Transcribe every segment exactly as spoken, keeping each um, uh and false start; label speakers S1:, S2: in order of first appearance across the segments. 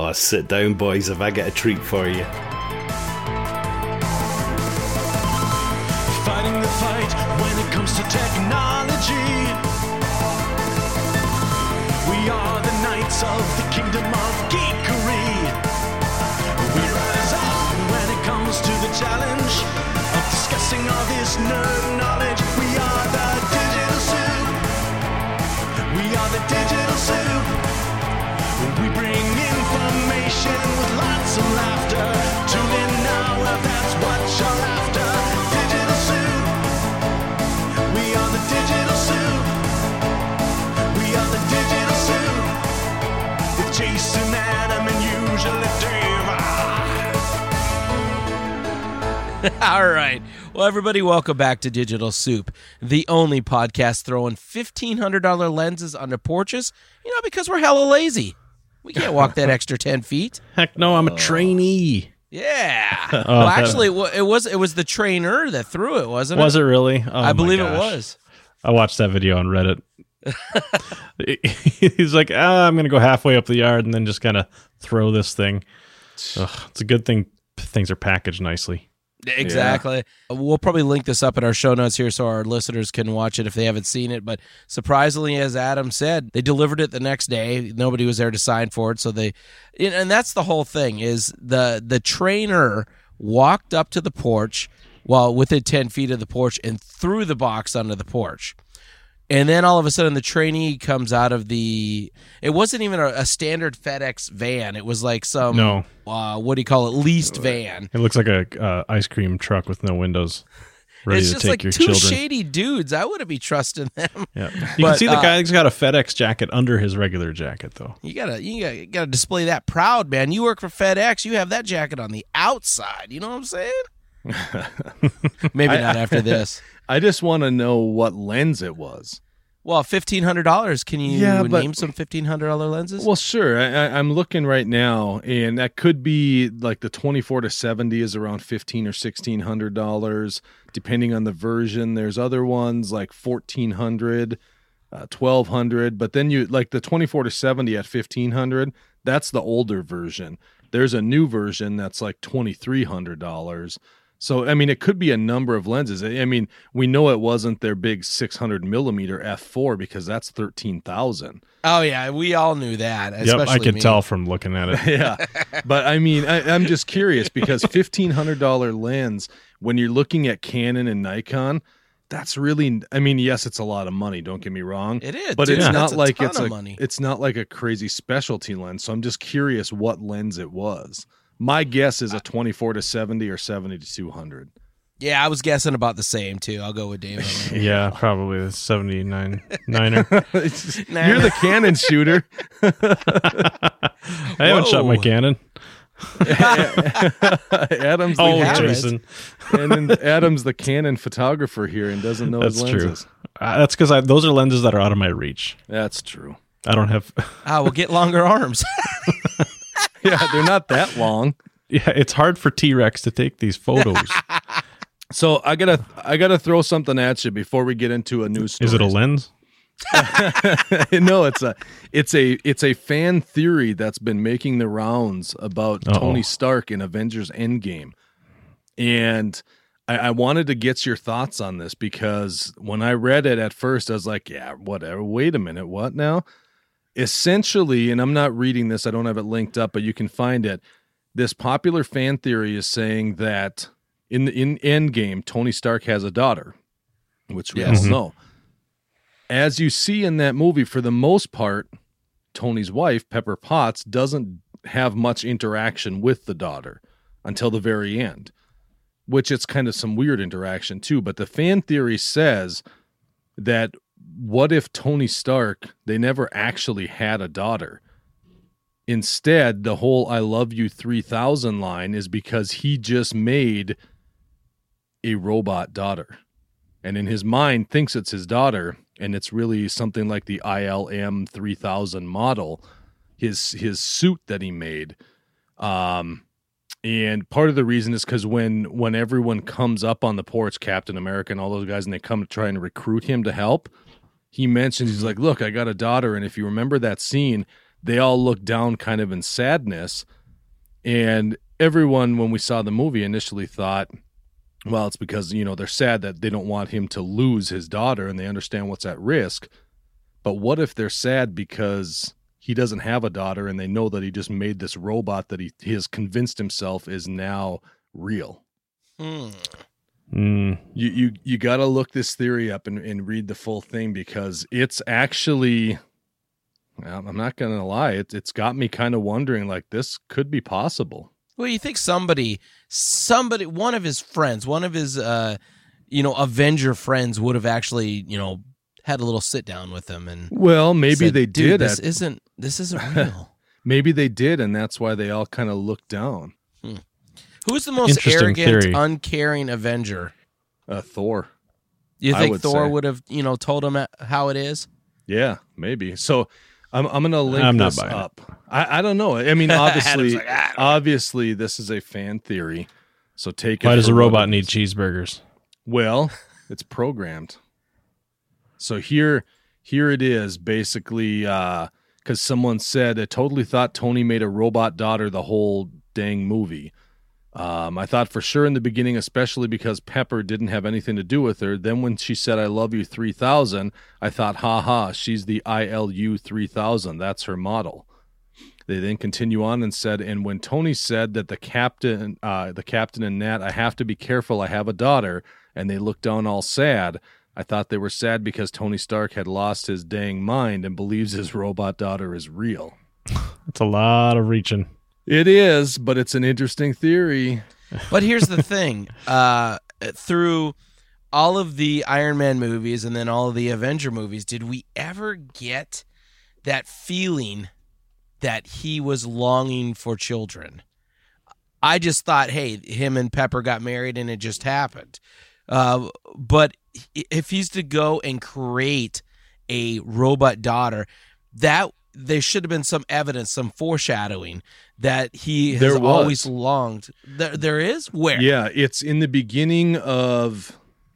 S1: Oh, sit down, boys, if I get a treat for you.
S2: Fighting the fight when it comes to technology. We are the knights of the kingdom of geekery. We rise up when it comes to the challenge of discussing all this nerd knowledge. We are the Digital Soup. We are the Digital Soup. We bring information with lots of laughter. Tune in now if that's what you're after. Digital Soup. We are the Digital Soup. We are the Digital Soup. With Jason, Adam, and usually Dave.
S3: All right. Well, everybody, welcome back to Digital Soup, the only podcast throwing fifteen hundred dollars lenses onto porches, you know, because we're hella lazy. We can't walk that extra ten feet.
S4: Heck no, I'm a trainee.
S3: Yeah.
S4: Oh,
S3: well,
S4: that-
S3: actually, it wa- it was it was the trainer that threw it, wasn't it?
S4: Was it really? Oh,
S3: I
S4: my
S3: believe
S4: gosh.
S3: it was.
S4: I watched that video on Reddit. He's like, ah, I'm going to go halfway up the yard and then just kind of throw this thing. Ugh, it's a good thing things are packaged nicely.
S3: Exactly. We'll probably link this up in our show notes here so our listeners can watch it if they haven't seen it. But surprisingly, as Adam said, they delivered it the next day. Nobody was there to sign for it. So they, and that's the whole thing is the, the trainer walked up to the porch, well, within ten feet of the porch and threw the box onto the porch. And then all of a sudden the trainee comes out of the, it wasn't even a, a standard FedEx van. It was like some,
S4: No.
S3: uh, what do you call it, leased van.
S4: It looks like a uh, ice cream truck with no windows, ready
S3: It's
S4: to
S3: just
S4: take
S3: like
S4: your
S3: two
S4: children.
S3: shady dudes. I wouldn't be trusting them.
S4: Yeah. You
S3: But,
S4: can see the
S3: uh,
S4: guy's got a FedEx jacket under his regular jacket, though.
S3: You gotta, you gotta, you gotta display that proud, man. You work for FedEx. You have that jacket on the outside. You know what I'm saying? Maybe not after this.
S5: I just want to know what lens it was.
S3: Well, fifteen hundred dollars. Can you
S5: Yeah, but-
S3: name some fifteen hundred dollar lenses?
S5: Well, sure. I, I, I'm looking right now, and that could be like the twenty-four to seventy is around fifteen or sixteen hundred dollars, depending on the version. There's other ones like fourteen hundred, uh, twelve hundred, but then you like the twenty-four to seventy at fifteen hundred. That's the older version. There's a new version that's like twenty-three hundred dollars. So, I mean, it could be a number of lenses. I mean, we know it wasn't their big six hundred millimeter f four because that's thirteen thousand.
S3: Oh yeah, we all knew that.
S4: Yep,
S3: Especially
S4: I could
S3: me.
S4: tell from looking at it.
S5: Yeah, but I mean, I, I'm just curious because fifteen hundred dollar lens, when you're looking at Canon and Nikon, that's really, I mean, yes, it's a lot of money. Don't get me wrong.
S3: It is,
S5: but
S3: dude.
S5: it's
S3: That's
S5: not
S3: a
S5: like
S3: ton
S5: it's
S3: of
S5: a,
S3: money.
S5: it's not like a crazy specialty lens. So I'm just curious what lens it was. My guess is a twenty-four to seventy or seventy to two hundred.
S3: Yeah, I was guessing about the same too. I'll go with David. on that.
S4: Yeah, probably the seventy-nine niner.
S5: You're the Canon shooter.
S4: I haven't shot my
S3: Whoa.
S4: Canon.
S5: Adam's the
S4: Oh,
S3: have it.
S4: Jason.
S5: and then Adam's the Canon photographer here and doesn't know
S4: That's
S5: his
S4: true.
S5: lenses.
S4: Uh, that's because those are lenses that are out of my reach.
S5: That's true.
S4: I don't have.
S3: Ah, we'll get longer arms.
S5: Yeah, they're not that long.
S4: Yeah, it's hard for T-Rex to take these photos.
S5: So I gotta I gotta throw something at you before we get into a new story.
S4: Is it a lens?
S5: No, it's a it's a it's a fan theory that's been making the rounds about
S4: Uh-oh.
S5: Tony Stark in Avengers Endgame. And I, I wanted to get your thoughts on this because when I read it at first, I was like, yeah, whatever. Wait a minute, what now? Essentially, and I'm not reading this, I don't have it linked up, but you can find it. This popular fan theory is saying that in the in Endgame, Tony Stark has a daughter, which we
S3: Yes.
S5: all know. As you see in that movie, for the most part, Tony's wife, Pepper Potts, doesn't have much interaction with the daughter until the very end, which it's kind of some weird interaction too. But the fan theory says that what if Tony Stark, they never actually had a daughter? Instead, the whole I love you three thousand line is because he just made a robot daughter. And in his mind thinks it's his daughter, and it's really something like the I L M three thousand model, his his suit that he made. Um, and part of the reason is because when when everyone comes up on the porch, Captain America and all those guys, and they come to try and recruit him to help, he mentions, he's like, look, I got a daughter, and if you remember that scene, they all look down kind of in sadness. And everyone, when we saw the movie, initially thought, well, it's because, you know, they're sad that they don't want him to lose his daughter and they understand what's at risk. But what if they're sad because he doesn't have a daughter and they know that he just made this robot that he, he has convinced himself is now real?
S3: Hmm.
S4: Mm.
S5: You you you got to look this theory up and, and read the full thing, because it's actually, I'm not going to lie, it, it's got me kind of wondering, like, this could be possible.
S3: Well, you think somebody, somebody, one of his friends, one of his, uh, you know, Avenger friends would have actually, you know, had a little sit down with him and
S5: Well, maybe
S3: said,
S5: they
S3: Dude,
S5: did.
S3: This
S5: at-
S3: isn't this isn't real.
S5: maybe they did, and that's why they all kind of looked down.
S3: Who's the most
S4: Interesting
S3: arrogant,
S4: theory.
S3: uncaring Avenger?
S5: Uh, Thor.
S3: You
S5: I
S3: think
S5: would
S3: Thor
S5: say.
S3: would have, you know, told him how it is?
S5: Yeah, maybe. So I'm I'm gonna link
S4: I'm not
S5: this
S4: buying it.
S5: up. I, I don't know. I mean, obviously,
S3: like, "I don't know."
S5: obviously, this is a fan theory. So take it.
S4: Why does
S5: for
S4: a
S5: what
S4: robot
S5: it
S4: need
S5: is.
S4: cheeseburgers?
S5: Well, it's programmed. So here, here it is. Basically, because someone said I totally thought Tony made a robot daughter the whole dang movie. Um, I thought for sure in the beginning, especially because Pepper didn't have anything to do with her. Then when she said, I love you three thousand, I thought, ha ha, she's the I L U three thousand. That's her model. They then continue on and said, and when Tony said that the captain, uh, the captain and Nat, I have to be careful, I have a daughter, and they looked down all sad, I thought they were sad because Tony Stark had lost his dang mind and believes his robot daughter is real.
S4: It's a lot of reaching.
S5: It is, but it's an interesting theory.
S3: But here's the thing. Uh, through all of the Iron Man movies and then all of the Avenger movies, did we ever get that feeling that he was longing for children? I just thought, hey, him and Pepper got married and it just happened. Uh, but if he's to go and create a robot daughter, that there should have been some evidence, some foreshadowing that he has
S5: There was.
S3: always longed. There, there is? Where?
S5: Yeah, it's in the beginning of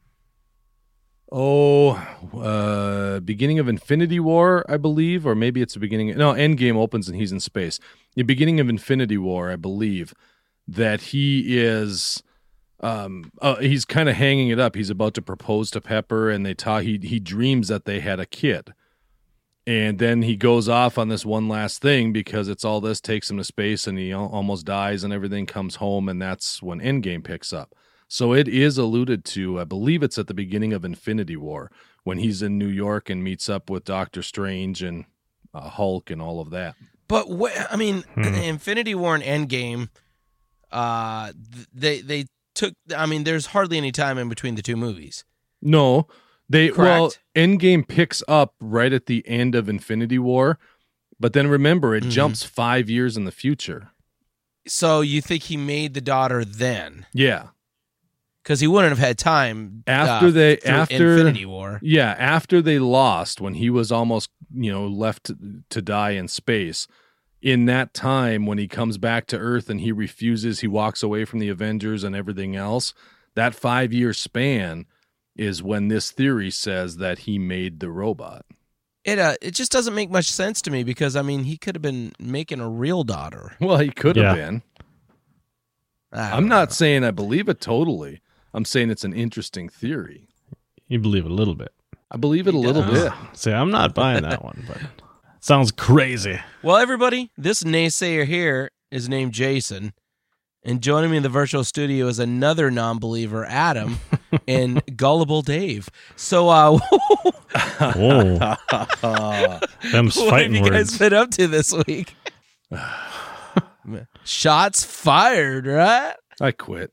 S5: oh, uh, beginning of Infinity War, I believe, or maybe it's the beginning. No, Endgame opens and he's in space. The beginning of Infinity War, I believe, that he is. Um, uh, he's kind of hanging it up. He's about to propose to Pepper, and they talk. He he dreams that they had a kid. And then he goes off on this one last thing because it's all this, takes him to space, and he al- almost dies and everything, comes home, and that's when Endgame picks up. So it is alluded to, I believe it's at the beginning of Infinity War, when he's in New York and meets up with Doctor Strange and uh, Hulk and all of that.
S3: But wh- I mean, Infinity War and Endgame, uh, th- they they took. I mean, there's hardly any time in between the two movies.
S5: No, they well,
S3: Correct.
S5: Endgame picks up right at the end of Infinity War, but then remember, it
S3: Mhm.
S5: jumps five years in the future.
S3: So you think he made the daughter then?
S5: Yeah.
S3: Because he wouldn't have had time
S5: After
S3: uh,
S5: they-
S3: through
S5: after-
S3: Infinity War.
S5: Yeah, after they lost, when he was almost, you know, left to, to die in space, in that time when he comes back to Earth and he refuses, he walks away from the Avengers and everything else, that five-year span is when this theory says that he made the robot.
S3: It uh, it just doesn't make much sense to me because I mean he could have been making a real daughter.
S5: Well, he could have
S4: Yeah.
S5: been.
S3: I
S5: I'm
S3: don't
S5: not
S3: know.
S5: saying I believe it totally. I'm saying it's an interesting theory.
S4: You believe it a little bit.
S5: I believe it a little
S3: does.
S5: bit.
S4: See, I'm not buying that one, but it sounds crazy.
S3: Well, everybody, this naysayer here is named Jason, and joining me in the virtual studio is another non-believer, Adam, and gullible Dave. So, uh,
S4: Oh, them's
S3: what have
S4: fighting
S3: you
S4: words.
S3: guys been up to this week? Shots fired, right?
S5: I quit.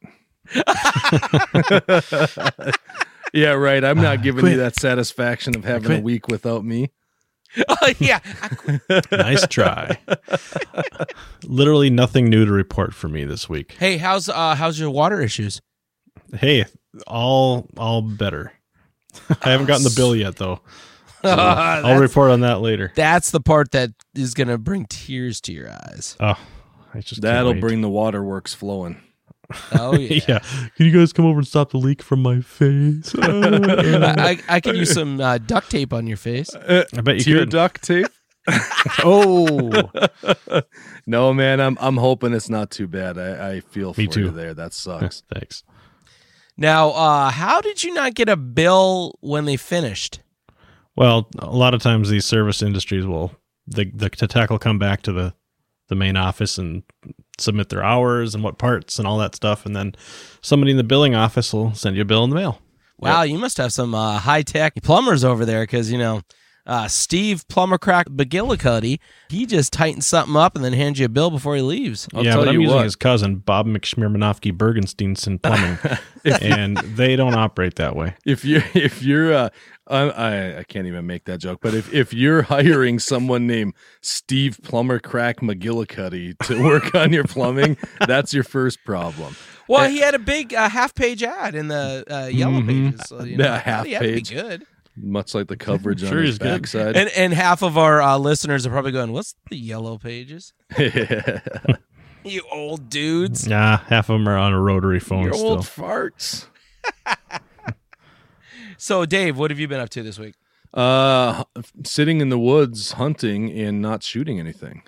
S5: Yeah, right. I'm not giving you that satisfaction of having a
S4: quit.
S5: week without me.
S3: Oh yeah, I quit.
S4: Nice try. Literally nothing new to report for me this week.
S3: Hey, how's uh, how's your water issues?
S4: Hey, all all better. I haven't gotten the bill yet though. So I'll
S3: that's,
S4: report on that later.
S3: that's the part that is gonna bring tears to your eyes.
S4: Oh, I just can't
S5: That'll
S4: wait.
S5: bring the waterworks flowing.
S3: Oh yeah.
S4: yeah. Can you guys come over and stop the leak from my face?
S3: I, I, I could use some uh, duct tape on your face.
S5: Uh,
S4: I bet you
S5: tear
S4: could.
S5: duct tape.
S4: Oh,
S5: No, man, I'm I'm hoping it's not too bad. I, I feel for
S4: Me too.
S5: you there. That sucks.
S4: thanks.
S3: Now, uh, how did you not get a bill when they finished?
S4: Well, a lot of times these service industries will the the tech will come back to the the main office and submit their hours and what parts and all that stuff, and then somebody in the billing office will send you a bill in the mail.
S3: Wow, you must have some uh, high-tech plumbers over there because, you know, uh, Steve Plumber Crack McGillicuddy, he just tightens something up and then hands you a bill before he leaves.
S5: I'll
S4: yeah,
S5: tell
S4: but I'm
S5: you
S4: using
S5: what.
S4: his cousin, Bob McSchmirmanofsky Bergensteinson Plumbing, and they don't operate that way.
S5: If you're if you're uh, I, I I can't even make that joke, but if if you're hiring someone named Steve Plumber Crack McGillicuddy to work on your plumbing, that's your first problem.
S3: Well, he had a big uh, half-page ad in the uh, Yellow
S4: Mhm.
S3: Pages. So, you
S5: Yeah,
S3: know,
S5: half
S3: he had to be
S5: page.
S3: good.
S5: Much like the coverage
S4: Sure
S5: on
S4: he's
S5: his
S4: good.
S5: backside.
S3: And, and half of our uh, listeners are probably going, what's the Yellow Pages? You old dudes.
S4: Nah, half of them are on a rotary phone
S5: Your
S4: still.
S5: old farts.
S3: So, Dave, what have you been up to this week?
S5: Uh, sitting in the woods hunting and not shooting anything.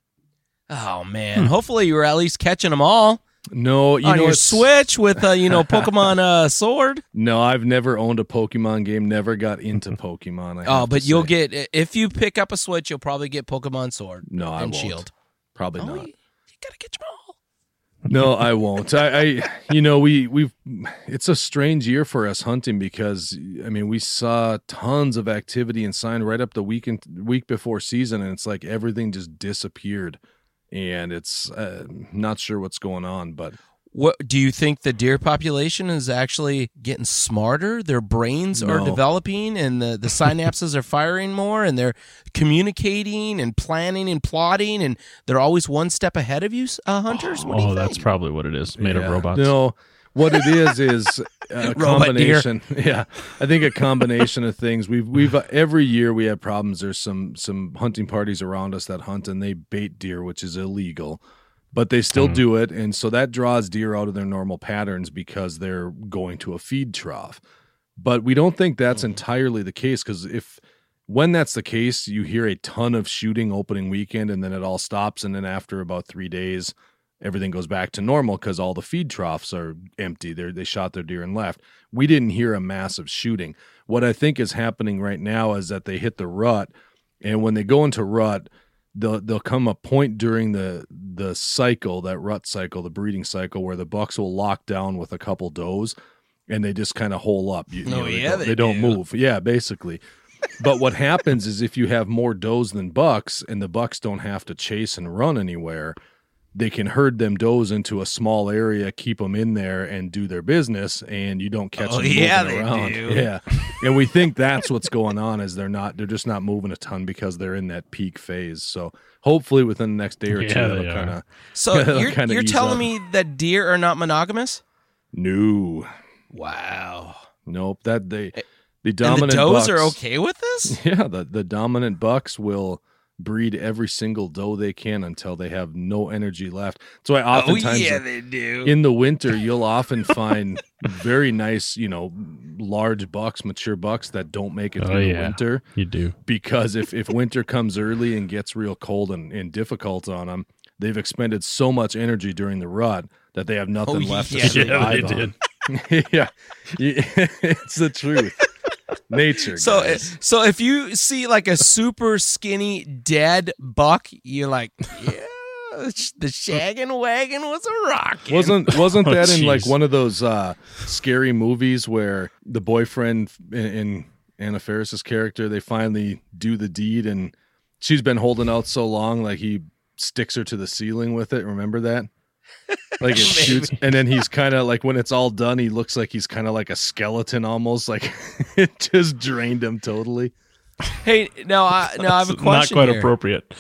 S3: Oh, man. Hopefully you were at least catching them all
S5: No, you
S3: on
S5: know
S3: your
S5: it's-
S3: Switch with, uh, you know, Pokemon uh, Sword.
S5: No, I've never owned a Pokemon game. Never got into Pokemon. I
S3: Oh,
S5: have
S3: but
S5: to
S3: you'll
S5: say.
S3: get, if you pick up a Switch, you'll probably get Pokemon Sword
S5: No, I
S3: and
S5: won't.
S3: Shield.
S5: Probably
S3: Oh,
S5: not.
S3: you, you got to get them all.
S5: No, I won't. I, I, you know, we we've. It's a strange year for us hunting because I mean we saw tons of activity and sign right up the weekend week before season, and it's like everything just disappeared, and it's uh, not sure what's going on, but.
S3: What do you think the deer population is actually getting smarter? Their brains are
S5: No.
S3: developing and the, the synapses are firing more and they're communicating and planning and plotting and they're always one step ahead of you, uh, hunters? What do you
S4: Oh,
S3: think?
S4: that's probably what it is. Made
S5: Yeah.
S4: of robots.
S5: No, what it is is a
S3: Robot deer.
S5: combination. Yeah, I think a combination of things. We've we've uh, every year we have problems. There's some some hunting parties around us that hunt and they bait deer, which is illegal, but they still
S4: Mm.
S5: do it, and so that draws deer out of their normal patterns because they're going to a feed trough. But we don't think that's entirely the case because if when that's the case, you hear a ton of shooting opening weekend, and then it all stops, and then after about three days. Everything goes back to normal because all the feed troughs are empty. They they shot their deer and left. We didn't hear a massive shooting. What I think is happening right now is that they hit the rut, and when they go into rut, they'll they'll come a point during the the cycle, that rut cycle, the breeding cycle, where the bucks will lock down with a couple does, and they just kind of hole up. You, you
S3: Oh,
S5: know, they
S3: yeah,
S5: don't,
S3: they
S5: they don't
S3: do.
S5: move. Yeah, basically. But what happens is if you have more does than bucks, and the bucks don't have to chase and run anywhere, they can herd them does into a small area, keep them in there, and do their business, and you don't catch
S3: Oh,
S5: them
S3: yeah,
S5: moving
S3: they
S5: around.
S3: do.
S5: Yeah, and we think that's what's going on is they're not, they're just not moving a ton because they're in that peak phase. So hopefully within the next day or two,
S4: Yeah,
S5: that'll
S4: they are.
S5: kind of
S3: So
S5: That'll
S3: you're,
S5: kinda
S3: you're
S5: ease
S3: telling
S5: up.
S3: me that deer are not monogamous?
S5: no,
S3: Wow.
S5: nope. That they the
S3: And
S5: dominant
S3: the does
S5: bucks,
S3: are okay with this?
S5: Yeah, the the dominant bucks will breed every single doe they can until they have no energy left. So I oftentimes
S3: oh, yeah, they do.
S5: in the winter, you'll often find very nice, you know, large bucks, mature bucks that don't make it
S4: Oh,
S5: through the
S4: yeah.
S5: winter
S4: You do.
S5: because if, if winter comes early and gets real cold and, and difficult on them, they've expended so much energy during the rut that they have nothing
S3: Oh,
S5: left
S3: yeah,
S5: to survive
S4: they
S5: on. yeah, Yeah, it's the truth. Nature.
S3: So,
S5: guys.
S3: so if you see like a super skinny dead buck, you're like, yeah, the shaggin' wagon was a rocket.
S5: Wasn't wasn't
S4: Oh,
S5: that in like
S4: jeez.
S5: one of those uh, scary movies where the boyfriend in, in Anna Faris's character, they finally do the deed and she's been holding out so long, like he sticks her to the ceiling with it. Remember that? Like it shoots, and then he's kind of like when it's all done, he looks like he's kind of like a skeleton almost. Like it just drained him totally.
S3: Hey, now, I, now I have a
S4: Not
S3: question
S4: quite
S3: here.
S4: appropriate.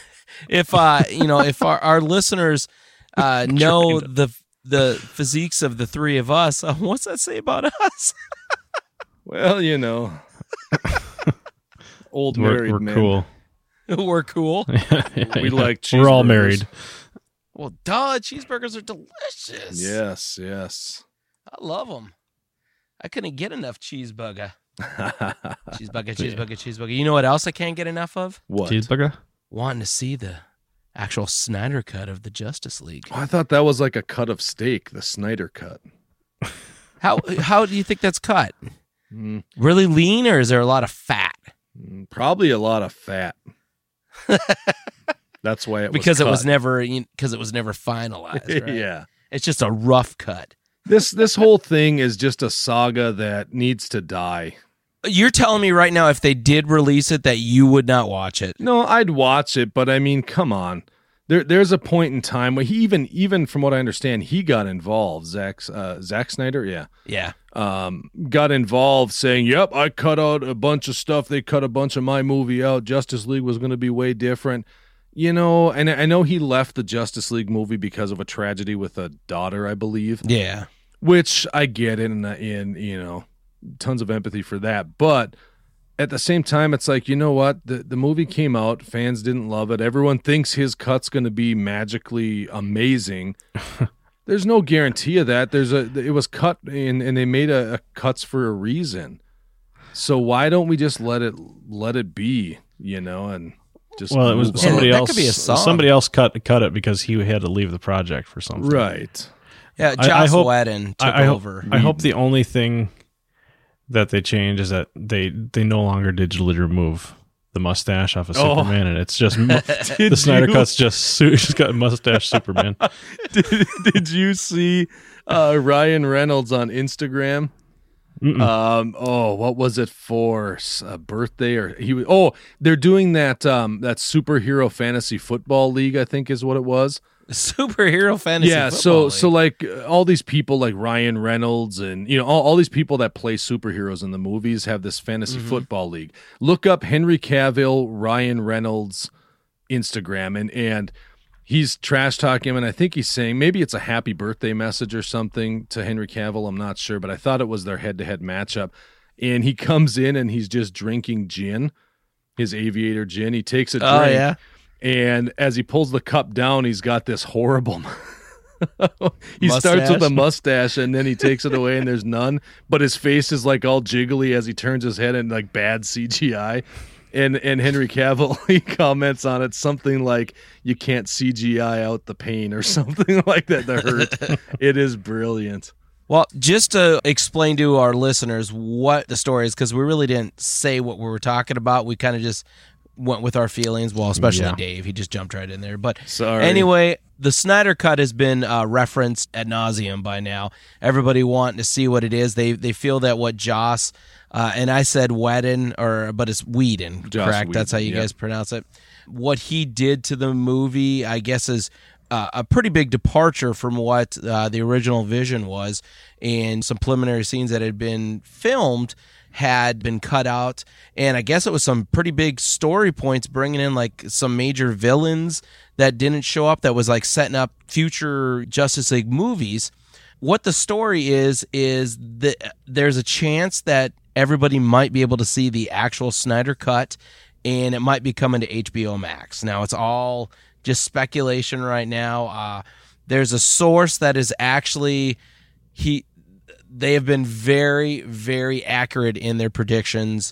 S3: If uh, you know, if our, our listeners uh, know the the physiques of the three of us, uh, what's that say about us?
S5: Well, you know, old
S4: We're,
S5: married
S4: we're
S5: men.
S4: cool.
S3: We're cool.
S5: We like
S4: We're all
S5: cheeseburgers.
S4: married.
S3: Well, duh, cheeseburgers are delicious.
S5: Yes, yes.
S3: I love them. I couldn't get enough cheeseburger. Cheeseburger, cheeseburger, cheeseburger. You know what else I can't get enough of?
S5: What?
S4: Cheeseburger?
S3: Wanting to see the actual Snyder cut of the Justice League.
S5: Oh, I thought that was like a cut of steak, the Snyder cut.
S3: How how do you think that's cut?
S5: Mm,
S3: Really lean, or is there a lot of fat?
S5: mm, probably a lot of fat. That's why it was
S3: Because it was
S5: cut.
S3: never because it was never finalized. Right?
S5: Yeah.
S3: It's just a rough cut.
S5: This this whole thing is just a saga that needs to die.
S3: You're telling me right now, if they did release it, that you would not watch it?
S5: No, I'd watch it, but I mean, come on. There, there's a point in time where he even, even from what I understand, he got involved. Zack, uh, Zack Snyder, yeah,
S3: Yeah.
S5: um, got involved, saying, "Yep, I cut out a bunch of stuff. They cut a bunch of my movie out. Justice League was going to be way different." You know, and I know he left the Justice League movie because of a tragedy with a daughter, I believe.
S3: Yeah.
S5: Which I get in, in you know, tons of empathy for that, but at the same time, it's like, you know what? The the movie came out, fans didn't love it. Everyone thinks his cut's going to be magically amazing. There's no guarantee of that. There's a it was cut and and they made a, a cuts for a reason. So why don't we just let it let it be, you know, and just
S4: Well, it was
S5: move on.
S4: somebody
S3: that
S4: else.
S3: could be a song.
S4: Somebody else cut cut it because he had to leave the project for something.
S5: Right.
S3: Yeah,
S4: I- I
S3: Joss
S4: hope-
S3: Whedon took
S4: I, I hope,
S3: over.
S4: I hope the only thing that they change is that they they no longer digitally remove the mustache off of
S5: Oh.
S4: Superman, and it's just mu- the Snyder
S5: you-
S4: Cut's just su- just got mustache Superman.
S5: did, did you see uh, Ryan Reynolds on Instagram?
S4: Mm-mm.
S5: Um. Oh, what was it for? S- A birthday or he? was Oh, they're doing that. Um. That superhero fantasy football league, I think, is what it was.
S3: Superhero fantasy.
S5: yeah.
S3: football
S5: So
S3: league.
S5: so like uh, all these people like Ryan Reynolds and you know all, all these people that play superheroes in the movies have this fantasy
S3: Mm-hmm.
S5: football league. Look up Henry Cavill, Ryan Reynolds, Instagram, and and he's trash talking him, and I think he's saying maybe it's a happy birthday message or something to Henry Cavill. I'm not sure, but I thought it was their head to head matchup. And he comes in and he's just drinking gin, his aviator gin. He takes a drink.
S3: Oh, yeah.
S5: And as he pulls the cup down, he's got this horrible. he starts with
S3: Mustache?
S5: a mustache and then he takes it away and there's none. But his face is like all jiggly as he turns his head and like bad C G I. And and Henry Cavill, he comments on it something like, "You can't C G I out the pain" or something like that. The hurt. It is brilliant.
S3: Well, just to explain to our listeners what the story is, because we really didn't say what we were talking about. We kind of just went with our feelings. Well, especially
S4: Yeah.
S3: Dave. He just jumped right in there. But
S5: Sorry.
S3: anyway, the Snyder Cut has been uh, referenced ad nauseum by now. Everybody wanting to see what it is. They they feel that what Joss, uh, and I said Whedon, or but it's Whedon,
S5: Joss
S3: correct? That's how you
S5: Whedon,
S3: guys pronounce it. What he did to the movie, I guess, is uh, a pretty big departure from what uh, the original vision was, and some preliminary scenes that had been filmed had been cut out, and I guess it was some pretty big story points, bringing in like some major villains that didn't show up, that was like setting up future Justice League movies. What the story is is that there's a chance that everybody might be able to see the actual Snyder Cut, and it might be coming to H B O Max. Now, it's all just speculation right now. Uh, there's a source that is actually he. They have been very, very accurate in their predictions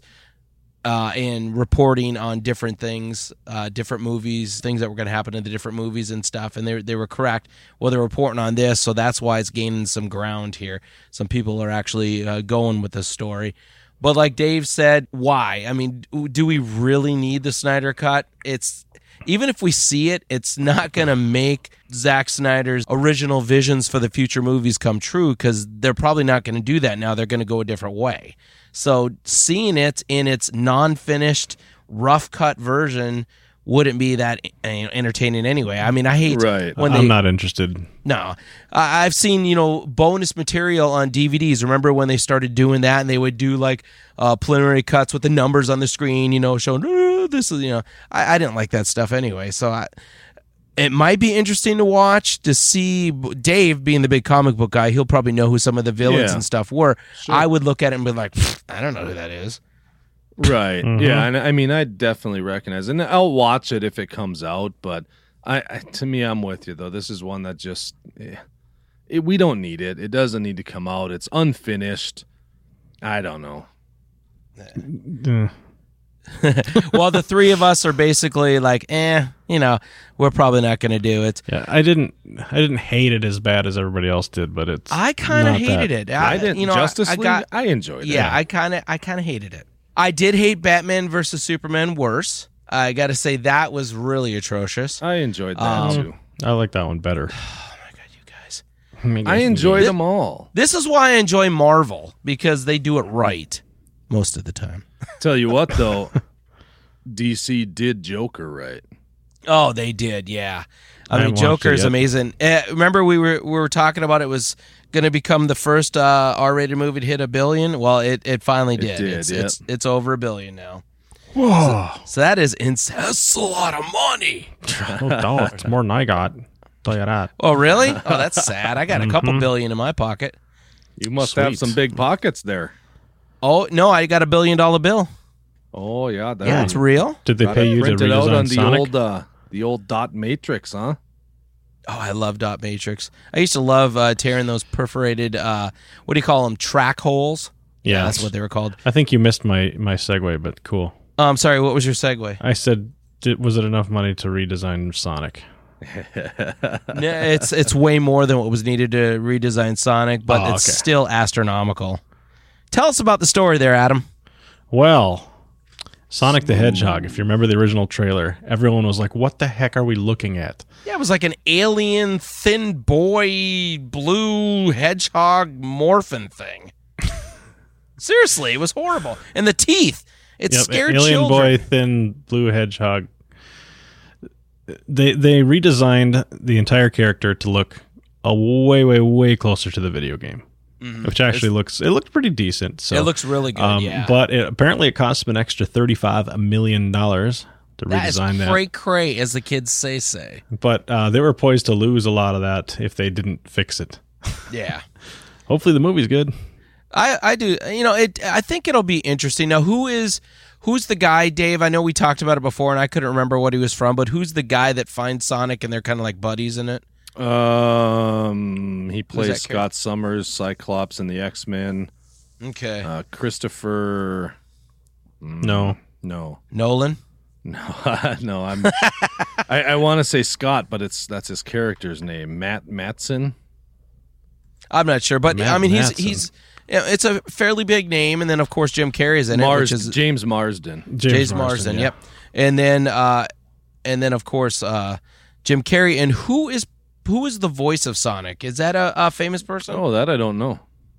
S3: uh, and reporting on different things, uh, different movies, things that were going to happen in the different movies and stuff. And they they were correct. Well, they're reporting on this, so that's why it's gaining some ground here. Some people are actually uh, going with this story. But like Dave said, why? I mean, do we really need the Snyder Cut? It's even if we see it, it's not going to make Zack Snyder's original visions for the future movies come true, because they're probably not going to do that now. They're going to go a different way. So seeing it in its non-finished, rough-cut version wouldn't be that uh, entertaining anyway. I mean, I hate
S5: Right.
S3: when
S4: I'm
S3: they...
S4: not interested.
S3: No, I- I've seen, you know, bonus material on D V Ds. Remember when they started doing that, and they would do like uh, preliminary cuts with the numbers on the screen, you know, showing "Uh, this is, you know, I, I didn't like that stuff anyway. So I, it might be interesting to watch to see. Dave, being the big comic book guy, he'll probably know who some of the villains
S5: Yeah.
S3: and stuff were. I would look at it and be like, I don't know who that is.
S5: Right. Yeah. And I mean, I definitely recognize it. And I'll watch it if it comes out. But I, I to me, I'm with you, though. This is one that just, eh, it, we don't need it. It doesn't need to come out. It's unfinished. I don't know.
S4: Uh,
S3: Well, the three of us are basically like, eh, you know, we're probably not going to do it.
S4: yeah, I didn't. I didn't hate it as bad as everybody else did, but it's.
S3: I kind of
S4: not
S3: hated
S4: that-
S3: it. I,
S5: I didn't.
S3: You know,
S5: Justice
S3: I, I
S5: League,
S3: got,
S5: I enjoyed it.
S3: yeah, I kind of, I kind of hated it. I did hate Batman versus Superman worse. I got to say that was really atrocious.
S5: I enjoyed that
S3: Um,
S5: too.
S4: I like that one better.
S3: Oh my god, you guys!
S5: I enjoy them all.
S3: This is why I enjoy Marvel, because they do it right most of the time.
S5: Tell you what, though, D C did Joker right.
S3: Oh, they did, yeah. I,
S4: I
S3: mean,
S4: haven't watched
S3: Joker
S4: it
S3: is
S4: yet.
S3: amazing. Uh, remember, we were we were talking about it was going to become the first uh, R-rated movie to hit a billion. Well, it, it finally did.
S5: did,
S3: it's,
S5: yep.
S3: it's it's over a billion now.
S4: Whoa!
S3: So that is insane. That's a lot of money.
S4: Oh, no, it's more than I got. Tell you that.
S3: Oh, really? Oh, that's sad. I got a couple billion in my pocket.
S5: You must have
S4: Sweet.
S5: some big pockets there.
S3: Oh no, I got a billion dollar bill.
S5: Oh yeah, that
S3: Yeah, it's real.
S4: Did they
S5: Got
S4: pay
S5: it
S4: you to
S5: printed out on
S4: redesign
S5: the
S4: Sonic?
S5: old uh, the old dot matrix, huh?
S3: Oh, I love dot matrix. I used to love uh, tearing those perforated. Uh, what do you call them? Track holes.
S4: Yeah,
S3: That's what they were called.
S4: I think you missed my my segue, but cool.
S3: Oh, I'm sorry. What was your segue?
S4: I said, did, was it enough money to redesign Sonic?
S3: No, it's it's way more than what was needed to redesign Sonic, but
S4: Oh,
S3: it's
S4: okay.
S3: still astronomical. Tell us about the story there, Adam.
S4: Well, Sonic the Hedgehog. If you remember the original trailer, everyone was like, "What the heck are we looking at?"
S3: Yeah, it was like an alien, thin boy, blue hedgehog morphin thing. Seriously, it was horrible. And the teeth. It
S4: Yep,
S3: scared
S4: alien
S3: children.
S4: boy, thin blue hedgehog. They they redesigned the entire character to look a way way way closer to the video game, which actually looks it looked pretty decent. So
S3: It looks really good,
S4: um,
S3: yeah.
S4: But it, apparently, it cost them an extra thirty-five million dollars to
S3: That is
S4: redesign that.
S3: cray cray, as the kids say. Say,
S4: But uh, they were poised to lose a lot of that if they didn't fix it.
S3: yeah.
S4: Hopefully, the movie's good.
S3: I, I do. You know, it. I think it'll be interesting. Now, who is who's the guy, Dave? I know we talked about it before, and I couldn't remember what he was from. But who's the guy that finds Sonic and they're kind of like buddies in it?
S5: Um, he
S3: that
S5: plays
S3: character?
S5: Scott Summers, Cyclops in the X Men.
S3: Okay,
S5: Uh, Christopher.
S4: No,
S5: No,
S3: Nolan.
S5: no, no. I'm. I, I want to say Scott, but it's that's his character's name, Matt Matson.
S3: I'm not sure, but
S4: Matt
S3: I mean, he's
S4: Matson.
S3: he's. Yeah, it's a fairly big name, and then of course Jim Carrey's in
S5: Mars,
S3: it, which is
S5: James Marsden.
S3: James Marsden.
S4: yeah.
S3: Yep, and then uh, and then of course uh, Jim Carrey. And who is who is the voice of Sonic? Is that a, a famous person?
S5: Oh, that I don't know.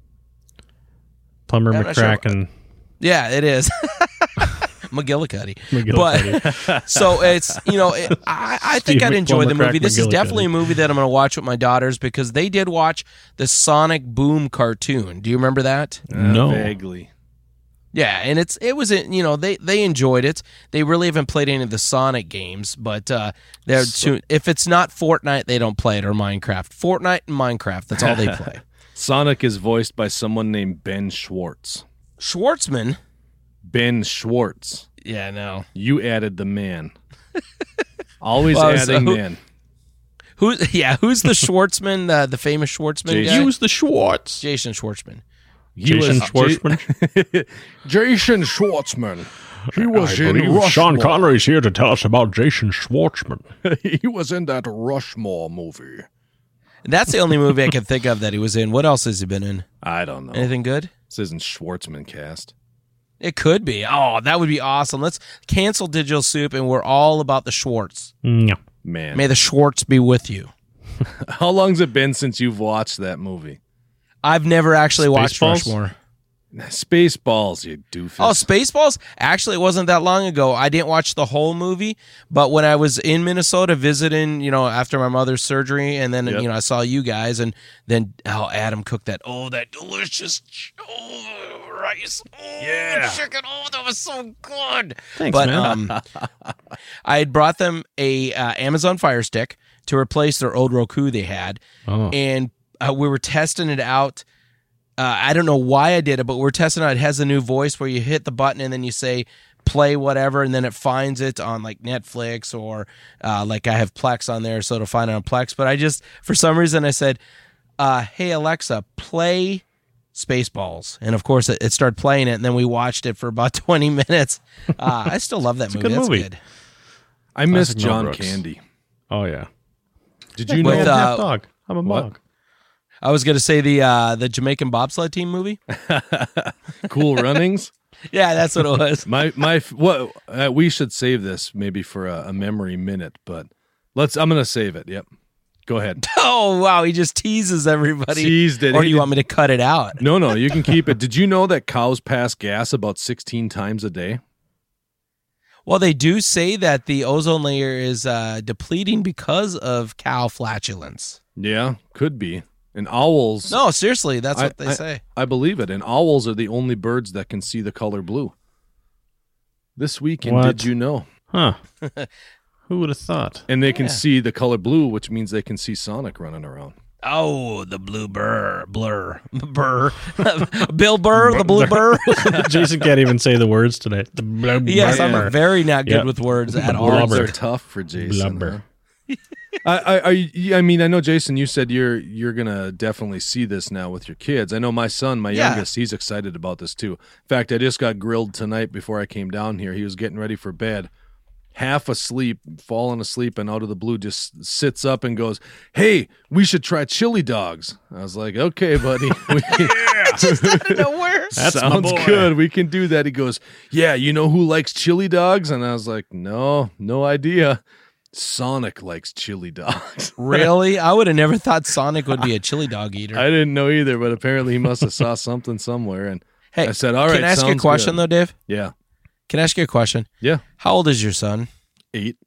S4: Plumber
S3: I'm not sure.
S4: McCracken.
S3: Yeah, it is. McGillicuddy.
S4: McGillicuddy.
S3: But so it's you know it, I, I think
S4: Steve
S3: I'd enjoy the
S4: McCrack
S3: movie. This is
S4: McGillicuddy.
S3: definitely a movie that I'm going to watch with my daughters because they did watch the Sonic Boom cartoon. Do you remember that?
S5: Uh,
S4: No.
S5: vaguely.
S3: Yeah, and it's it was you know they they enjoyed it. They really haven't played any of the Sonic games, but uh, they're too, if it's not Fortnite, they don't play it or Minecraft. Fortnite and Minecraft, that's all they play.
S5: Sonic is voiced by someone named Ben Schwartz.
S3: Schwartzman.
S5: Ben Schwartz.
S3: Yeah, no.
S5: You added the man. Always
S3: Well,
S5: adding
S3: so-
S5: man.
S3: Who? Yeah, who's the Schwartzman? The the famous Schwartzman
S5: Jason-
S3: guy?
S4: Use the Schwartz.
S3: Jason Schwartzman.
S5: He
S4: Jason
S5: was-
S4: Schwartzman.
S5: Jason Schwartzman. He was
S4: I
S5: in
S4: believe Sean
S5: Rushmore.
S4: Connery's here to tell us about Jason Schwartzman.
S5: He was in that Rushmore movie.
S3: That's the only movie I can think of that he was in. What else has he been in?
S5: I don't know.
S3: Anything good?
S5: This isn't Schwartzman cast.
S3: It could be. Oh, that would be awesome. Let's cancel Digital Soup, and we're all about the Schwartz.
S4: No.
S5: Man.
S3: May the Schwartz be with you.
S5: How long's it been since you've watched that movie?
S3: I've never actually watched
S4: Spaceballs?
S3: Rushmore.
S5: Spaceballs, you doofus.
S3: Oh, Spaceballs? Actually, it wasn't that long ago. I didn't watch the whole movie, but when I was in Minnesota visiting, you know, after my mother's surgery, and then,
S5: Yep.
S3: you know, I saw you guys, and then how Adam cooked that. Oh, that delicious oh, rice. Oh,
S5: Yeah.
S3: chicken. Oh, that was so good.
S4: Thanks,
S3: but,
S4: man.
S3: Um, I had brought them a uh, Amazon Fire Stick to replace their old Roku they had,
S4: Oh.
S3: and uh, we were testing it out. Uh, I don't know why I did it, but we're testing it out. It has a new voice where you hit the button and then you say play whatever, and then it finds it on like Netflix or uh, like I have Plex on there, so it'll find it on Plex. But I just, for some reason, I said, uh, "Hey Alexa, play Spaceballs, and of course it, it started playing it, and then we watched it for about twenty minutes. Uh, I still love that movie.
S4: a good
S3: That's
S4: movie.
S3: good.
S5: I miss
S4: Classic Mel
S5: John
S4: Brooks.
S5: Candy.
S4: Oh yeah.
S5: Did you
S3: With,
S5: know?
S3: uh,
S4: half dog. I'm a
S5: what?
S4: dog.
S3: I was going to say the uh, the Jamaican bobsled team movie.
S5: Cool Runnings.
S3: Yeah, that's what it was.
S5: My my what uh, we should save this maybe for a, a memory minute, but let's. I'm gonna save it. Yep. Go ahead.
S3: Oh wow, he just teases everybody.
S5: Teased it.
S3: Or do
S5: He
S3: you
S5: did-
S3: want me to cut it out?
S5: No, no, you can keep it. Did you know that cows pass gas about sixteen times a day?
S3: Well, they do say that the ozone layer is uh, depleting because of cow flatulence.
S5: Yeah, could be. And owls.
S3: No, seriously, that's
S5: I-
S3: what they
S5: I-
S3: say.
S5: I believe it. And owls are the only birds that can see the color blue. This weekend,
S4: What?
S5: did you know?
S4: Huh. Who would have thought?
S5: And they can
S3: Yeah.
S5: see the color blue, which means they can see Sonic running around.
S3: Oh, the blue burr, blur, burr, Bill Burr, the blue burr.
S4: Jason can't even say the words today. The blub-
S3: Yes,
S4: blubber.
S3: I'm very not good
S4: Yeah.
S3: with words at all.
S5: Words
S4: Blubber.
S5: are tough for Jason.
S4: Blubber.
S5: huh? I, I, I, I mean, I know, Jason, you said you're you're gonna definitely see this now with your kids. I know my son, my
S3: Yeah.
S5: youngest, he's excited about this too. In fact, I just got grilled tonight before I came down here. He was getting ready for bed, half asleep, falling asleep, and out of the blue just sits up and goes, "Hey, we should try chili dogs." I was like, "Okay, buddy." We can,
S3: Nowhere.
S4: That's my
S5: sounds
S4: boy.
S5: good. We can do that. He goes, "Yeah, you know who likes chili dogs?" And I was like, "No, no idea." Sonic likes chili dogs.
S3: Really? I would have never thought Sonic would be a chili dog eater.
S5: I didn't know either, but apparently he must have saw something somewhere. And
S3: hey,
S5: I said, "All right."
S3: can I ask you a
S5: sounds
S3: question,
S5: good."
S3: though, Dave?
S5: Yeah,
S3: Can I ask you a question?
S5: yeah.
S3: How old is your son?
S5: Eight.